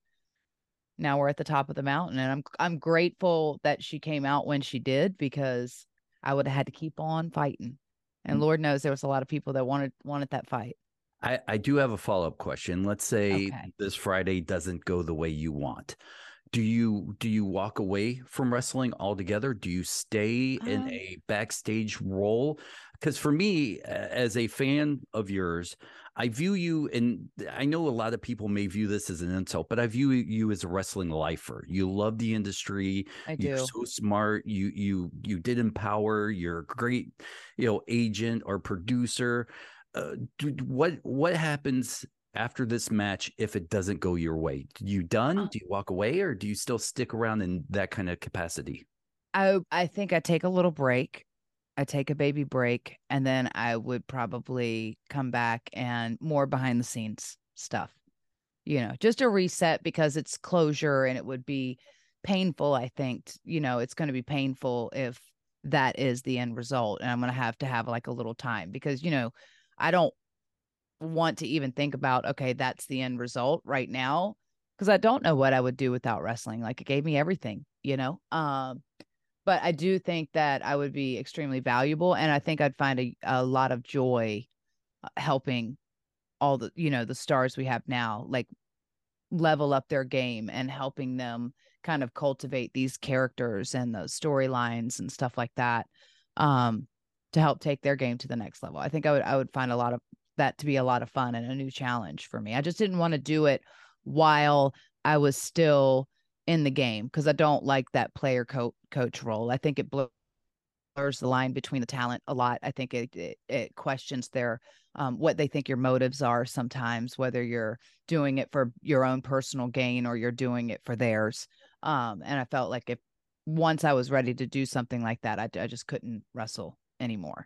now we're at the top of the mountain. And I'm, I'm grateful that she came out when she did, because I would have had to keep on fighting. And Lord knows there was a lot of people that wanted wanted that fight. I, I do have a follow-up question. Let's say Okay. this Friday doesn't go the way you want. Do you do you walk away from wrestling altogether? Do you stay in Um, a backstage role? Because for me, a- as a fan of yours, I view you, and I know a lot of people may view this as an insult, but I view you as a wrestling lifer. You love the industry. I You're do. so smart. You you you did Empower. You're a great, you know, agent or producer. Uh, do, what what happens after this match if it doesn't go your way? Do you done? Uh, Do you walk away, or do you still stick around in that kind of capacity? I I think I take a little break. I take a baby break, and then I would probably come back and more behind the scenes stuff, you know, just a reset, because it's closure and it would be painful. I think, t- you know, it's going to be painful if that is the end result. And I'm going to have to have like a little time because, you know, I don't want to even think about, okay, that's the end result right now, because I don't know what I would do without wrestling. Like, it gave me everything, you know? Um, but I do think that I would be extremely valuable. And I think I'd find a, a lot of joy uh, helping all the, you know, the stars we have now, like level up their game and helping them kind of cultivate these characters and those storylines and stuff like that, um, to help take their game to the next level. I think I would, I would find a lot of that to be a lot of fun and a new challenge for me. I just didn't want to do it while I was still in the game, because I don't like that player co- coach role. I think it blurs the line between the talent a lot. I think it it, it questions their um, what they think your motives are sometimes, whether you're doing it for your own personal gain or you're doing it for theirs. Um, and I felt like if once I was ready to do something like that, I, I just couldn't wrestle anymore.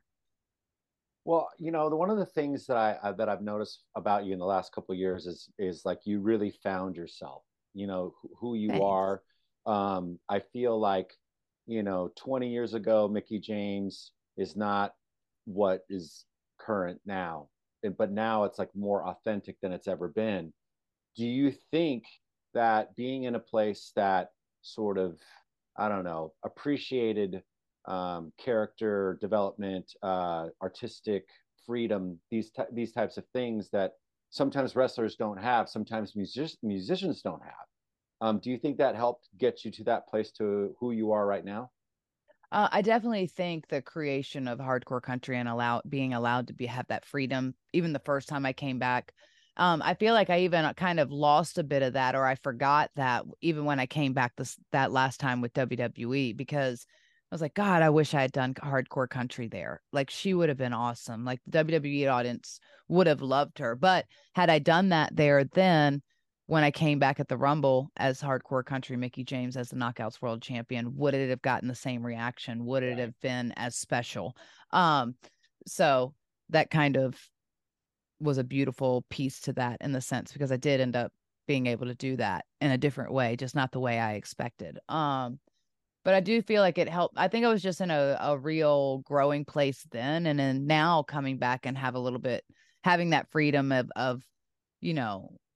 Well, you know, the one of the things that I, I that I've noticed about you in the last couple of years is is like you really found yourself. You know who, who you Thanks. are. Um, I feel like, you know, twenty years ago, Mickie James is not what is current now, And- but now it's like more authentic than it's ever been. Do you think that being in a place that sort of, I don't know, appreciated um, character development, uh, artistic freedom, these ty- these types of things that sometimes wrestlers don't have, sometimes music- musicians don't have. Um, do you think that helped get you to that place to who you are right now? Uh, I definitely think the creation of hardcore country and allow being allowed to be have that freedom, even the first time I came back, um, I feel like I even kind of lost a bit of that, or I forgot that even when I came back this that last time with W W E, because I was like, God, I wish I had done hardcore country there. Like, she would have been awesome. Like, the W W E audience would have loved her. But had I done that there, then when I came back at the Rumble as hardcore country Mickie James as the Knockouts World Champion, would it have gotten the same reaction? Would it Right. have been as special? Um, so that kind of was a beautiful piece to that in the sense, because I did end up being able to do that in a different way, just not the way I expected. Um, but I do feel like it helped. I think I was just in a, a real growing place then. And then now coming back and have a little bit, having that freedom of, of, you know,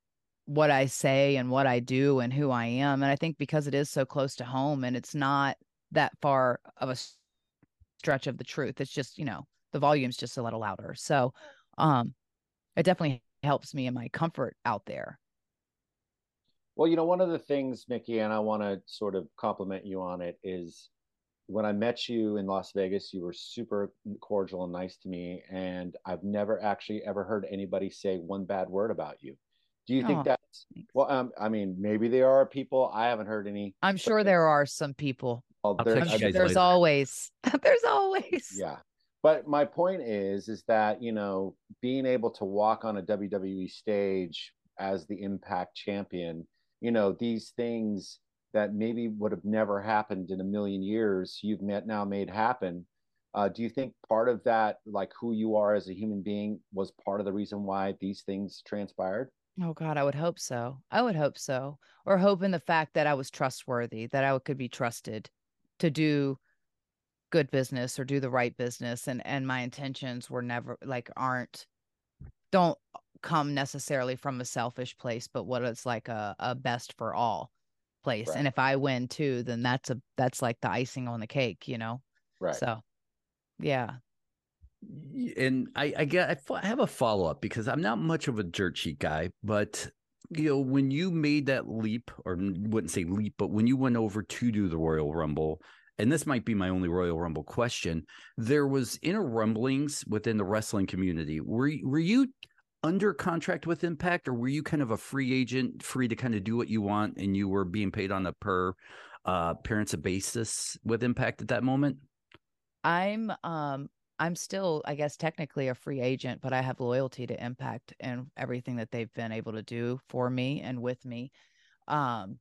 what I say and what I do and who I am. And I think because it is so close to home and it's not that far of a stretch of the truth, it's just, you know, the volume's just a little louder. So um, it definitely helps me in my comfort out there. Well, you know, one of the things, Mickey, and I want to sort of compliment you on it, is when I met you in Las Vegas, you were super cordial and nice to me. And I've never actually ever heard anybody say one bad word about you. Do you think Oh, that's, thanks. well, um, I mean, maybe there are people, I haven't heard any. I'm sure there are some people. Well, I'll there- text I you mean, guys There's later. always, there's always. Yeah. But my point is, is that, you know, being able to walk on a W W E stage as the Impact champion, you know, these things that maybe would have never happened in a million years, you've met now made happen. Uh, do you think part of that, like who you are as a human being, was part of the reason why these things transpired? Oh God, I would hope so. I would hope so. Or hope in the fact that I was trustworthy, that I could be trusted to do good business or do the right business. And, and my intentions were never like, aren't, don't come necessarily from a selfish place, but what it's like a, a best for all place. Right. And if I win too, then that's a, that's like the icing on the cake, you know? Right. So yeah. And I, I get, I fo- I have a follow up because I'm not much of a dirt sheet guy, but you know, when you made that leap, or wouldn't say leap, but when you went over to do the Royal Rumble, and this might be my only Royal Rumble question, there was inner rumblings within the wrestling community. Were you, were you under contract with Impact, or were you kind of a free agent, free to kind of do what you want, and you were being paid on a per uh, appearance basis with Impact at that moment? I'm, um, I'm still, I guess, technically a free agent, but I have loyalty to Impact and everything that they've been able to do for me and with me. Um,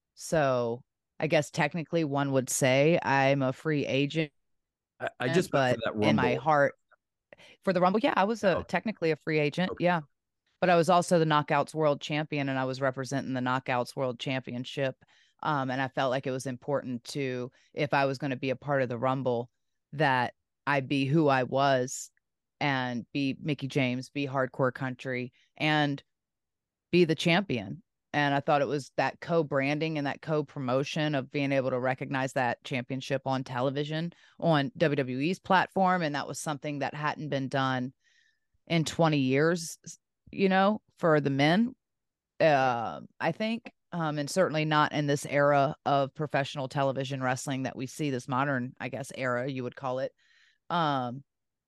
so I guess technically one would say I'm a free agent, I, I just but for that Rumble. in my heart, for the Rumble, yeah, I was a Oh. technically a free agent, Okay. yeah. But I was also the Knockouts World Champion, and I was representing the Knockouts World Championship. Um, and I felt like it was important to, if I was going to be a part of the Rumble, that I be who I was and be Mickie James, be Hardcore Country, and be the champion. And I thought it was that co-branding and that co-promotion of being able to recognize that championship on television on W W E's platform. And that was something that hadn't been done in twenty years, you know, for the men, uh, I think. Um, and certainly not in this era of professional television wrestling that we see, this modern, I guess, era, you would call it. Um,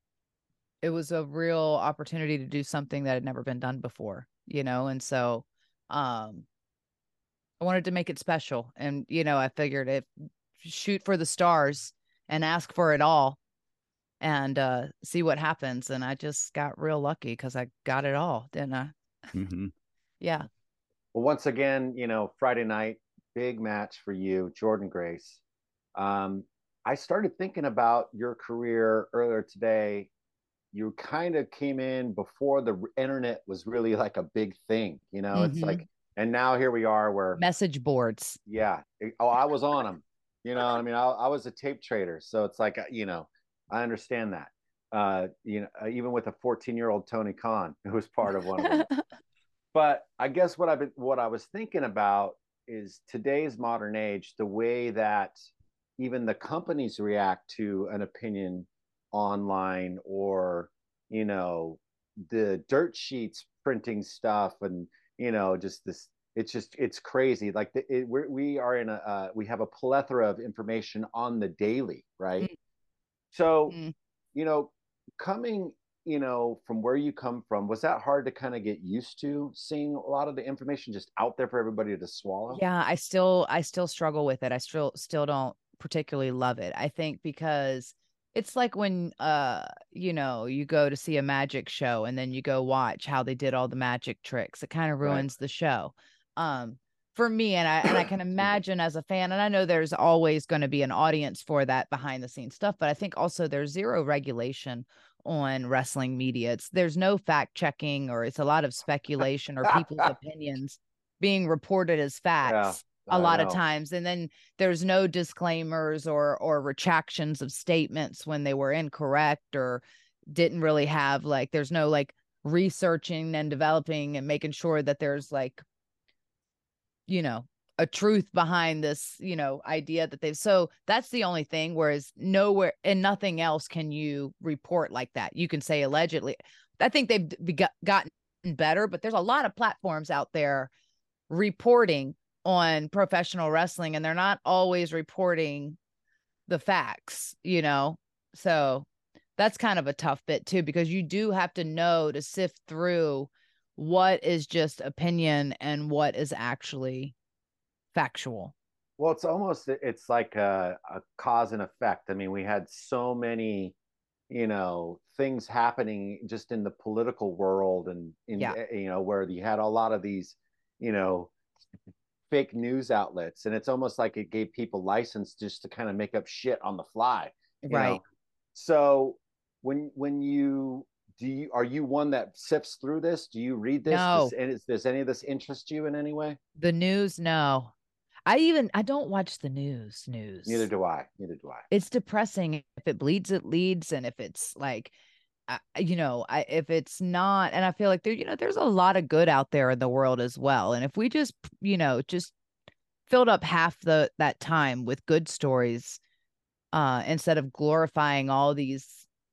it was a real opportunity to do something that had never been done before, you know? And so, um, I wanted to make it special. And, you know, I figured if shoot for the stars and ask for it all and uh, see what happens. And I just got real lucky because I got it all, didn't I? Mm-hmm. Yeah. Well, once again, you know, Friday night, big match for you, Jordynne Grace. Um, I started thinking about your career earlier today. You kind of came in before the internet was really like a big thing, you know. Mm-hmm. It's like, and now here we are, where message boards. Yeah. Oh, I was on them. You know, I mean, I, I was a tape trader, so it's like, you know, I understand that. Uh, you know, even with a fourteen-year-old Tony Khan, who was part of one of them. But I guess what I've been, what I was thinking about is today's modern age, the way that even the companies react to an opinion online, or, you know, the dirt sheets printing stuff, and, you know, just this, it's just, it's crazy. Like the, it, we're, we are in a, uh, we have a plethora of information on the daily, right? Mm. So, mm. you know, coming, you know, from where you come from, was that hard to kind of get used to, seeing a lot of the information just out there for everybody to swallow? Yeah, I still, I still struggle with it. I still, still don't particularly love it. I think because it's like when, uh, you know, you go to see a magic show and then you go watch how they did all the magic tricks. It kind of ruins right. the show. Um, for me, and I, and I can imagine as a fan, and I know there's always going to be an audience for that behind the scenes stuff, but I think also there's zero regulation on wrestling media. It's there's no fact checking, or it's a lot of speculation or people's opinions being reported as facts yeah, a lot know. of times. And then there's no disclaimers or, or retractions of statements when they were incorrect or didn't really have like, there's no like researching and developing and making sure that there's like you know, a truth behind this, you know, idea that they've, so that's the only thing, whereas nowhere and nothing else can you report like that. You can say allegedly. I think they've be- gotten better, but there's a lot of platforms out there reporting on professional wrestling, and they're not always reporting the facts, you know? So that's kind of a tough bit too, because you do have to know to sift through what is just opinion and what is actually factual. Well, it's almost, it's like a, a cause and effect. I mean, we had so many, you know, things happening just in the political world, and in, Yeah. you know, where you had a lot of these, you know, fake news outlets, and it's almost like it gave people license just to kind of make up shit on the fly. You Right. know? So when when you do you are you one that sifts through this? Do you read this? No. Does, is, does any of this interest you in any way? The news, no. I even I don't watch the news. News. Neither do I. Neither do I. It's depressing. If it bleeds, it leads, and if it's like, uh, you know, I if it's not, and I feel like there, you know, there's a lot of good out there in the world as well. And if we just, you know, just filled up half the that time with good stories, uh, instead of glorifying all these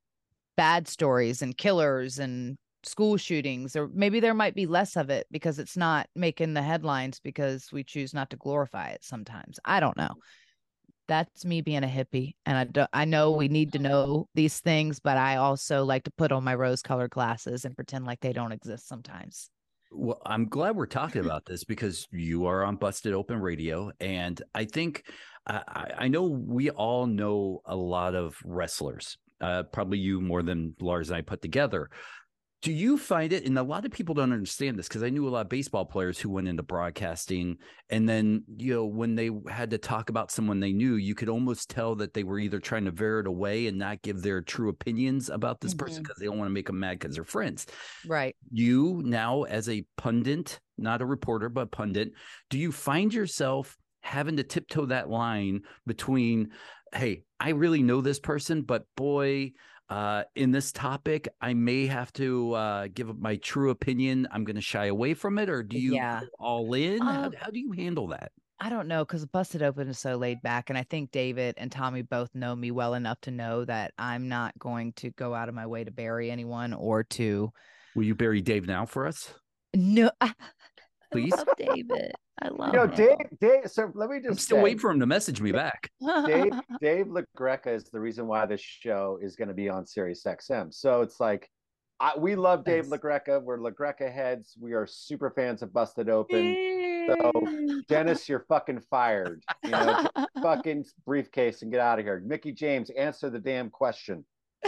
bad stories and killers and school shootings, or maybe there might be less of it because it's not making the headlines because we choose not to glorify it sometimes. I don't know. That's me being a hippie. And I don't, I know we need to know these things, but I also like to put on my rose colored glasses and pretend like they don't exist sometimes. Well, I'm glad we're talking about this because you are on Busted Open Radio. And I think, I, I know we all know a lot of wrestlers, uh, probably you more than Lars and I put together. Do you find it, and a lot of people don't understand this because I knew a lot of baseball players who went into broadcasting, and then, you know, when they had to talk about someone they knew, you could almost tell that they were either trying to veer it away and not give their true opinions about this mm-hmm. person because they don't want to make them mad because they're friends. Right. You now, as a pundit, not a reporter, but pundit, do you find yourself having to tiptoe that line between, hey, I really know this person, but boy, Uh, in this topic, I may have to uh, give my true opinion. I'm going to shy away from it, or do you yeah. go all in? Um, how, how do you handle that? I don't know, because Busted Open is so laid back, and I think David and Tommy both know me well enough to know that I'm not going to go out of my way to bury anyone or to. Will you bury Dave now for us? No, please. I love David. I love you know, him. Dave. Dave. So let me just. I'm still say, waiting for him to message me back. Dave. Dave LaGreca is the reason why this show is going to be on Sirius X M. So it's like, I, we love Dave Thanks. LaGreca. We're LaGreca heads. We are super fans of Busted Open. So Dennis, you're fucking fired. You know, fucking briefcase and get out of here. Mickey James, answer the damn question.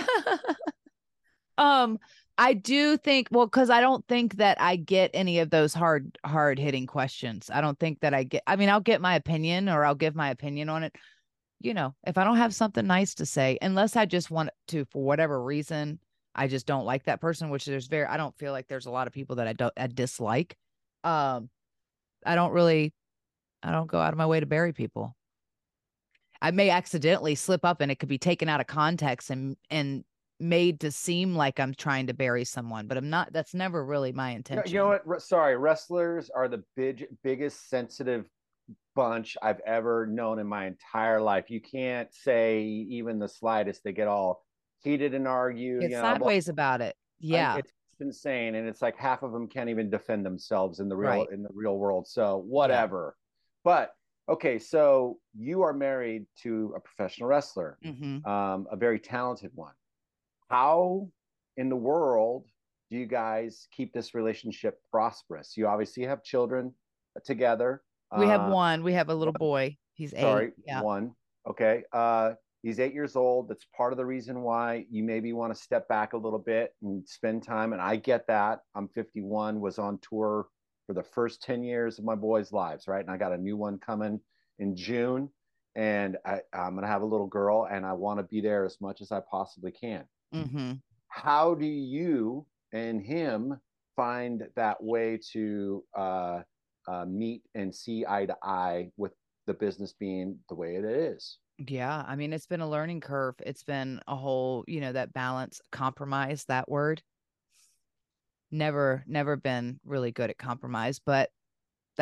um. I do think, well, because I don't think that I get any of those hard, hard hitting questions. I don't think that I get, I mean, I'll get my opinion or I'll give my opinion on it. You know, if I don't have something nice to say, unless I just want to, for whatever reason, I just don't like that person, which there's very, I don't feel like there's a lot of people that I don't, I dislike. Um, I don't really, I don't go out of my way to bury people. I may accidentally slip up and it could be taken out of context and, and, made to seem like I'm trying to bury someone, but I'm not. That's never really my intention. You know what? Sorry, wrestlers are the big, biggest sensitive bunch I've ever known in my entire life. You can't say even the slightest. They get all heated and argue. Get you know, sideways blah, about it. Yeah, it's insane, and it's like half of them can't even defend themselves in the real right. in the real world. So whatever. Yeah. But okay, so you are married to a professional wrestler, mm-hmm. um, a very talented one. How in the world do you guys keep this relationship prosperous? You obviously have children together. We have uh, one. We have a little boy. He's sorry, eight. Yeah. One. Okay. Uh, he's eight years old. That's part of the reason why you maybe want to step back a little bit and spend time. And I get that. I'm fifty-one, was on tour for the first ten years of my boys' lives, right? And I got a new one coming in June. And I, I'm going to have a little girl, and I want to be there as much as I possibly can. Mm-hmm. How do you and him find that way to uh, uh, meet and see eye to eye with the business being the way it is? Yeah. I mean, it's been a learning curve. It's been a whole, you know, that balance, compromise, that word. Never, never been really good at compromise, but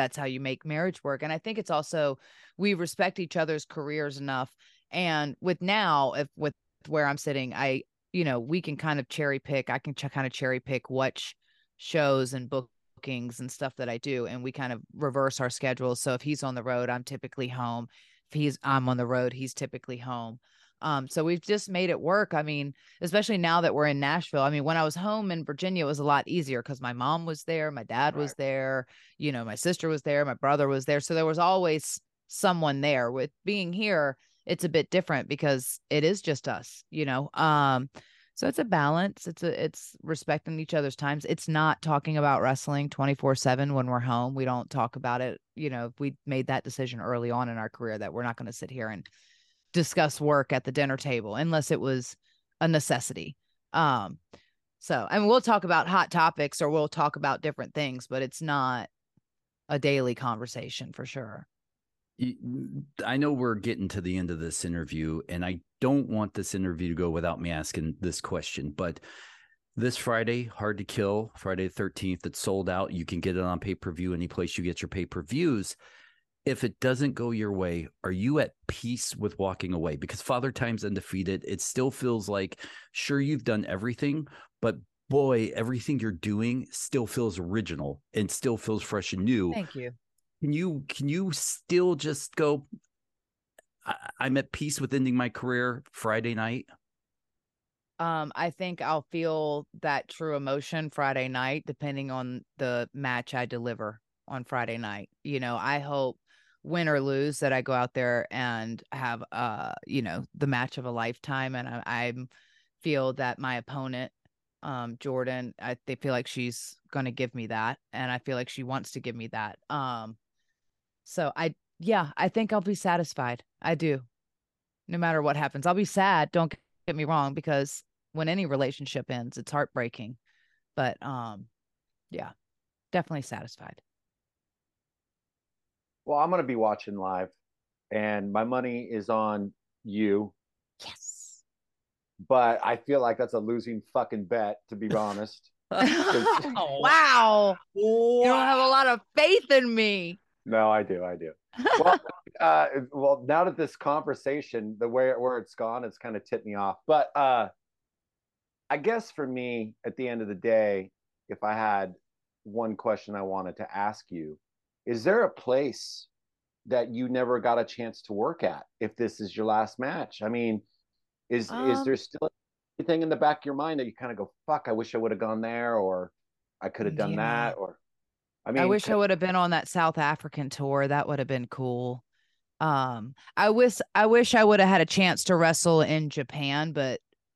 that's how you make marriage work. And I think it's also, we respect each other's careers enough. And with now, if with where I'm sitting, I, you know, we can kind of cherry pick. I can ch- kind of cherry pick what sh- shows and bookings and stuff that I do. And we kind of reverse our schedules. So if he's on the road, I'm typically home. If he's, I'm on the road, he's typically home. Um, so we've just made it work. I mean, especially now that we're in Nashville. I mean, when I was home in Virginia, it was a lot easier because my mom was there, my dad was Right. there, you know, my sister was there, my brother was there. So there was always someone there. With being here, it's a bit different because it is just us, you know. Um, so it's a balance. It's a, it's respecting each other's times. It's not talking about wrestling twenty-four seven when we're home. We don't talk about it. You know, we made that decision early on in our career that we're not going to sit here and discuss work at the dinner table unless it was a necessity. Um, so, and we'll talk about hot topics or we'll talk about different things, but it's not a daily conversation for sure. I know we're getting to the end of this interview, and I don't want this interview to go without me asking this question, but this Friday, Hard to Kill, Friday the thirteenth, it's sold out. You can get it on pay-per-view, any place you get your pay-per-views. If it doesn't go your way, are you at peace with walking away? Because Father Time's undefeated. It still feels like, sure, you've done everything, but boy, everything you're doing still feels original and still feels fresh and new. Thank you. Can you, can you still just go, I, I'm at peace with ending my career Friday night? Um, I think I'll feel that true emotion Friday night, depending on the match I deliver on Friday night. You know, I hope, win or lose, that I go out there and have, uh, you know, the match of a lifetime. And I, I feel that my opponent, um, Jordan, I they feel like she's going to give me that. And I feel like she wants to give me that. Um, so I, yeah, I think I'll be satisfied. I do. No matter what happens, I'll be sad. Don't get me wrong, because when any relationship ends, it's heartbreaking, but, um, yeah, definitely satisfied. Well, I'm going to be watching live, and my money is on you. Yes. But I feel like that's a losing fucking bet, to be honest. Wow. You don't have a lot of faith in me. No, I do. I do. Well, uh, well, now that this conversation, the way where it's gone, it's kind of tipped me off. But uh, I guess for me, at the end of the day, if I had one question I wanted to ask you, is there a place that you never got a chance to work at if this is your last match? I mean, is um, is there still anything in the back of your mind that you kind of go, fuck, I wish I would have gone there, or I could have done yeah. that, or I mean, I wish I would have been on that South African tour. That would have been cool. Um, I wish I wish I would have had a chance to wrestle in Japan, but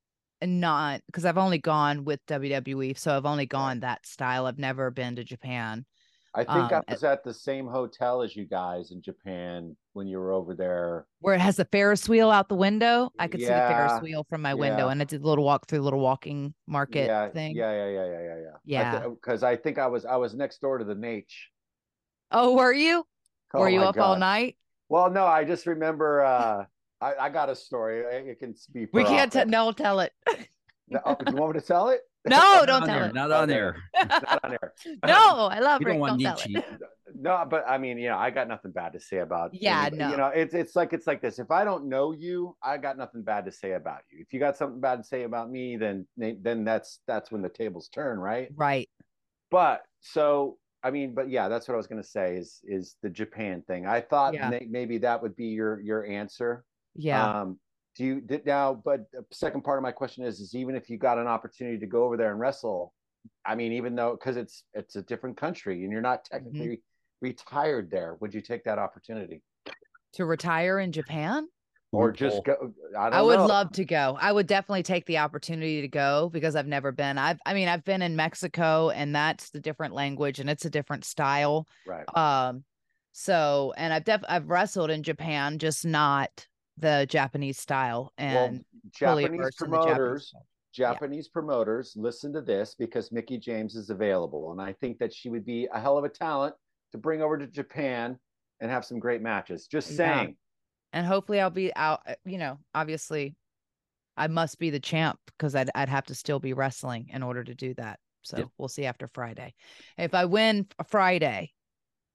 not, because I've only gone with W W E, so I've only gone right. that style. I've never been to Japan. I think um, I was at the same hotel as you guys in Japan when you were over there. Where it has the Ferris wheel out the window. I could yeah, see the Ferris wheel from my yeah. window, and I did a little walk through, little walking market yeah, thing. Yeah, yeah, yeah, yeah, yeah, yeah. Yeah. Because I, th- I think I was I was next door to the Nate. Oh, were you? Oh, were you up God. all night? Well, no, I just remember. Uh, I, I got a story. It can be. We can't tell. No, tell it. No, do you want me to tell it? No, don't tell there, it. Not on there. Not on there. No, I love you Rick. Don't want don't tell it. No, but I mean, you know, I got nothing bad to say about. Yeah, anybody. no. You know, it's it's like it's like this. If I don't know you, I got nothing bad to say about you. If you got something bad to say about me, then then that's that's when the tables turn, right? Right. But so I mean, but yeah, that's what I was gonna say is is the Japan thing. I thought yeah. may, maybe that would be your your answer. Yeah. Um, do you did now? But the second part of my question is: is even if you got an opportunity to go over there and wrestle, I mean, even though because it's it's a different country and you're not technically mm-hmm. retired there, would you take that opportunity to retire in Japan, or just go? I don't I would know. love to go. I would definitely take the opportunity to go because I've never been. I've I mean, I've been in Mexico, and that's the different language and it's a different style. Right. Um. So, and I've def I've wrestled in Japan, just not the Japanese style. And well, Japanese promoters, Japanese, Japanese yeah. promoters, listen to this because Mickie James is available, and I think that she would be a hell of a talent to bring over to Japan and have some great matches. Just yeah. saying. And hopefully, I'll be out. You know, obviously, I must be the champ because I'd I'd have to still be wrestling in order to do that. So yep. we'll see after Friday. If I win Friday,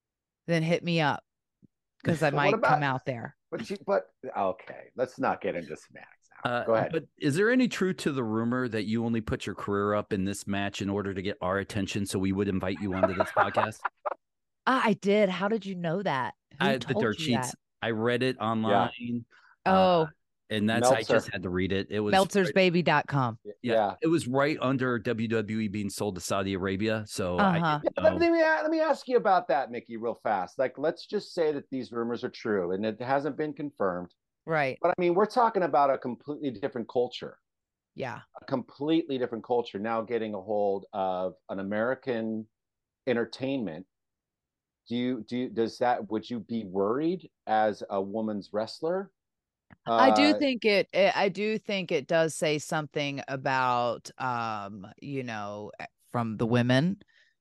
then hit me up because I But what might about- come out there. But you, but okay, let's not get into semantics now. Uh, Go ahead. But is there any truth to the rumor that you only put your career up in this match in order to get our attention so we would invite you onto this podcast? Ah, I did. How did you know that? Who I, the told dirt you sheets. that? I read it online. Oh, uh, and that's I Meltzer. just had to read it. It was meltzers baby dot com. Yeah, yeah. it was right under W W E being sold to Saudi Arabia. So I Uh-huh. didn't Yeah, let, know. me, let me ask you about that, Mickey, real fast. Like, let's just say that these rumors are true and it hasn't been confirmed. Right. But I mean, we're talking about a completely different culture, Yeah. a completely different culture now getting a hold of an American entertainment. Do you, do you, does that, would you be worried as a woman's wrestler? I do Uh, think it, it I do think it does say something about um you know from the women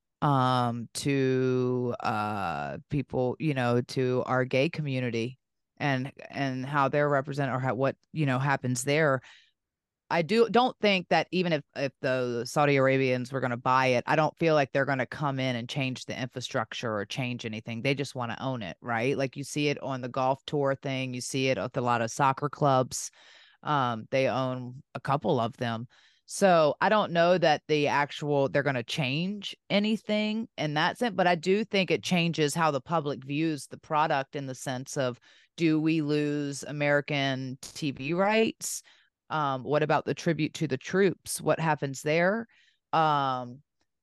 um to uh people, you know, to our gay community and and how they're represented or how what you know happens there. I do don't think that even if if the Saudi Arabians were going to buy it, I don't feel like they're going to come in and change the infrastructure or change anything. They just want to own it, right? Like you see it on the golf tour thing, you see it with a lot of soccer clubs. Um, they own a couple of them. So I don't know that the actual they're going to change anything in that sense, but I do think it changes how the public views the product in the sense of, do we lose American T V rights? Um, what about the tribute to the troops? What happens there? Um,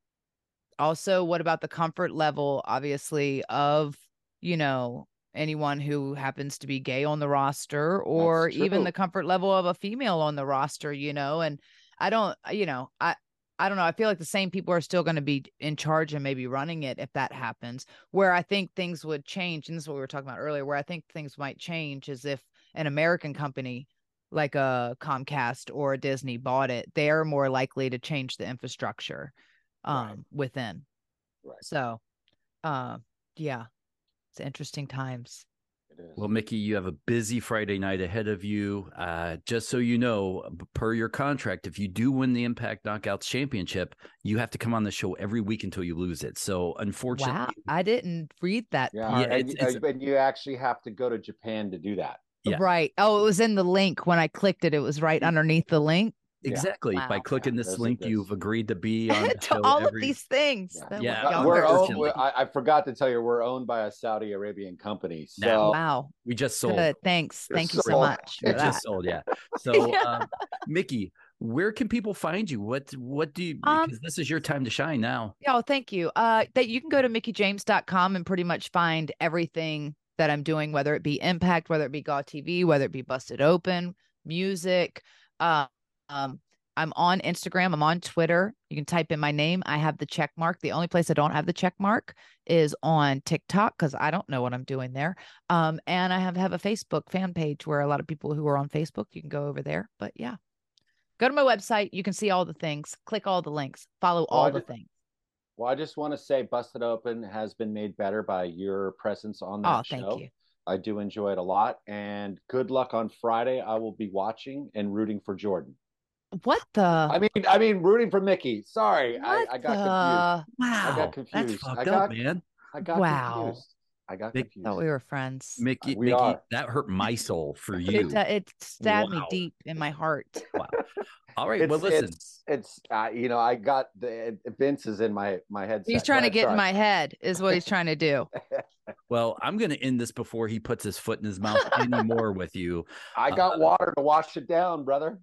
also, what about the comfort level, obviously, of, you know, anyone who happens to be gay on the roster, or even the comfort level of a female on the roster, you know? And I don't, you know, I, I don't know. I feel like the same people are still going to be in charge and maybe running it if that happens. Where I think things would change, and this is what we were talking about earlier, where I think things might change is if an American company like a Comcast or a Disney bought it, they're more likely to change the infrastructure um, Right. within. Right. So, uh, yeah, it's interesting times. It is. Well, Mickey, you have a busy Friday night ahead of you. Uh, just so you know, per your contract, if you do win the Impact Knockouts Championship, you have to come on the show every week until you lose it. So, unfortunately, Wow, I didn't read that yeah, part. Yeah, and, it's- it's- and you actually have to go to Japan to do that. Yeah. Right. Oh, it was in the link. When I clicked it, it was right underneath the link. Yeah. exactly by Wow. clicking Yeah, this there's a- link, there's- you've agreed to be on the To show all every. of these things. Yeah. that Yeah. were Uh, Uh, we're younger. owned, unfortunately. I, I forgot to tell you, we're owned by a Saudi Arabian company. So Now- Wow. We just sold. Good. Thanks. You're Thank you so sold. much We for just that. sold, yeah. So, Yeah. um, Mickey, where can people find you? What What do you? Um, Because this is your time to shine now. Oh, thank you. Uh, that you can go to mickey james dot com and pretty much find everything that I'm doing, whether it be Impact, whether it be G A W T V, whether it be Busted Open, music. Uh, um, I'm on Instagram. I'm on Twitter. You can type in my name. I have the check mark. The only place I don't have the check mark is on TikTok because I don't know what I'm doing there. Um, and I have have a Facebook fan page where a lot of people who are on Facebook, you can go over there. But yeah, go to my website. You can see all the things. Click all the links. Follow Well, all I the just- things. Well, I just want to say Busted Open has been made better by your presence on that Oh, show. thank you. I do enjoy it a lot. And good luck on Friday. I will be watching and rooting for Jordan. What the? I mean, I mean, rooting for Mickey. Sorry, I, what I got the? Wow, got confused. That's fucked I up, got- man. confused. I got Wow. confused. I got Mick- confused. Thought we were friends. Mickey, We Mickey, are. that hurt my soul for you. It, uh, it stabbed Wow. me deep in my heart. Wow. All right. It's, well, listen. it's, it's uh, you know, I got the Vince is in my my headset. He's Go trying to ahead, get in sorry. my head, is what he's trying to do. Well, I'm going to end this before he puts his foot in his mouth anymore with you. I got water to wash it down, brother.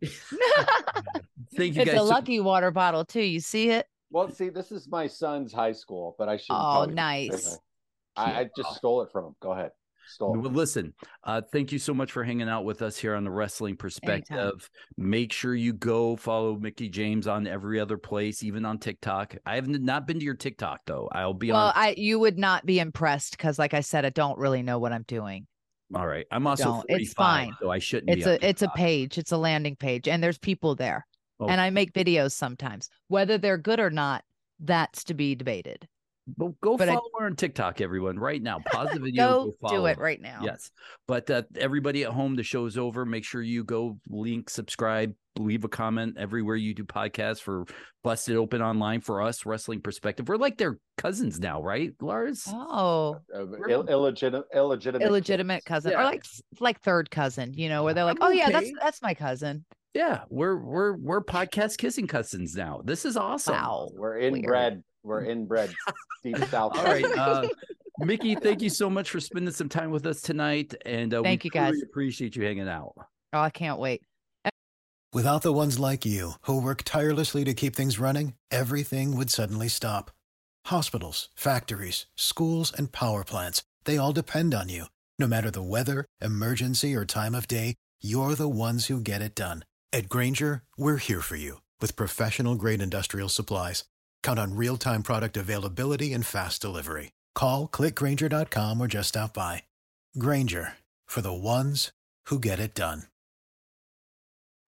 Thank you It's guys. a so- lucky water bottle too. You see it? Well, see, this is my son's high school, but I should. Oh, nice. I, I just stole it from him. Go ahead. Stole. Well, it. listen, uh, thank you so much for hanging out with us here on the Wrestling Perspective. Make sure you go follow Mickey James on every other place, even on TikTok. I have not been to your TikTok, though. I'll be Well, on. I you would not be impressed because, like I said, I don't really know what I'm doing. All right. I'm also don't. forty-five, It's fine. so I shouldn't It's be on a it's a TikTok. page. It's a landing page, and there's people there. Oh. And I make videos sometimes. Whether they're good or not, that's to be debated. Go, go But I- follow her on TikTok, everyone, right now. Pause the video. Go go follow do it her. right now. Yes. But uh, everybody at home, the show's over. Make sure you go link, subscribe, leave a comment everywhere you do podcasts for Busted Open Online for us, Wrestling Perspective. We're like their cousins now, right, Lars? Oh, Uh, Ill- illegitimate, illegitimate, illegitimate cousin, Yeah. or like like third cousin, you know, where they're like, I'm oh yeah, that's okay. that's my cousin. Yeah, we're we're we're podcast kissing cousins now. This is awesome. Wow. We're inbred. We're inbred. Deep South. All right, uh, Mickey, thank you so much for spending some time with us tonight, and uh, Thank we you, guys. truly appreciate you hanging out. Oh, I can't wait. Without the ones like you, who work tirelessly to keep things running, everything would suddenly stop. Hospitals, factories, schools, and power plants, they all depend on you. No matter the weather, emergency, or time of day, you're the ones who get it done. At Grainger, we're here for you with professional-grade industrial supplies. Count on real-time product availability and fast delivery. Call, click Grainger dot com, or just stop by. Grainger, for the ones who get it done.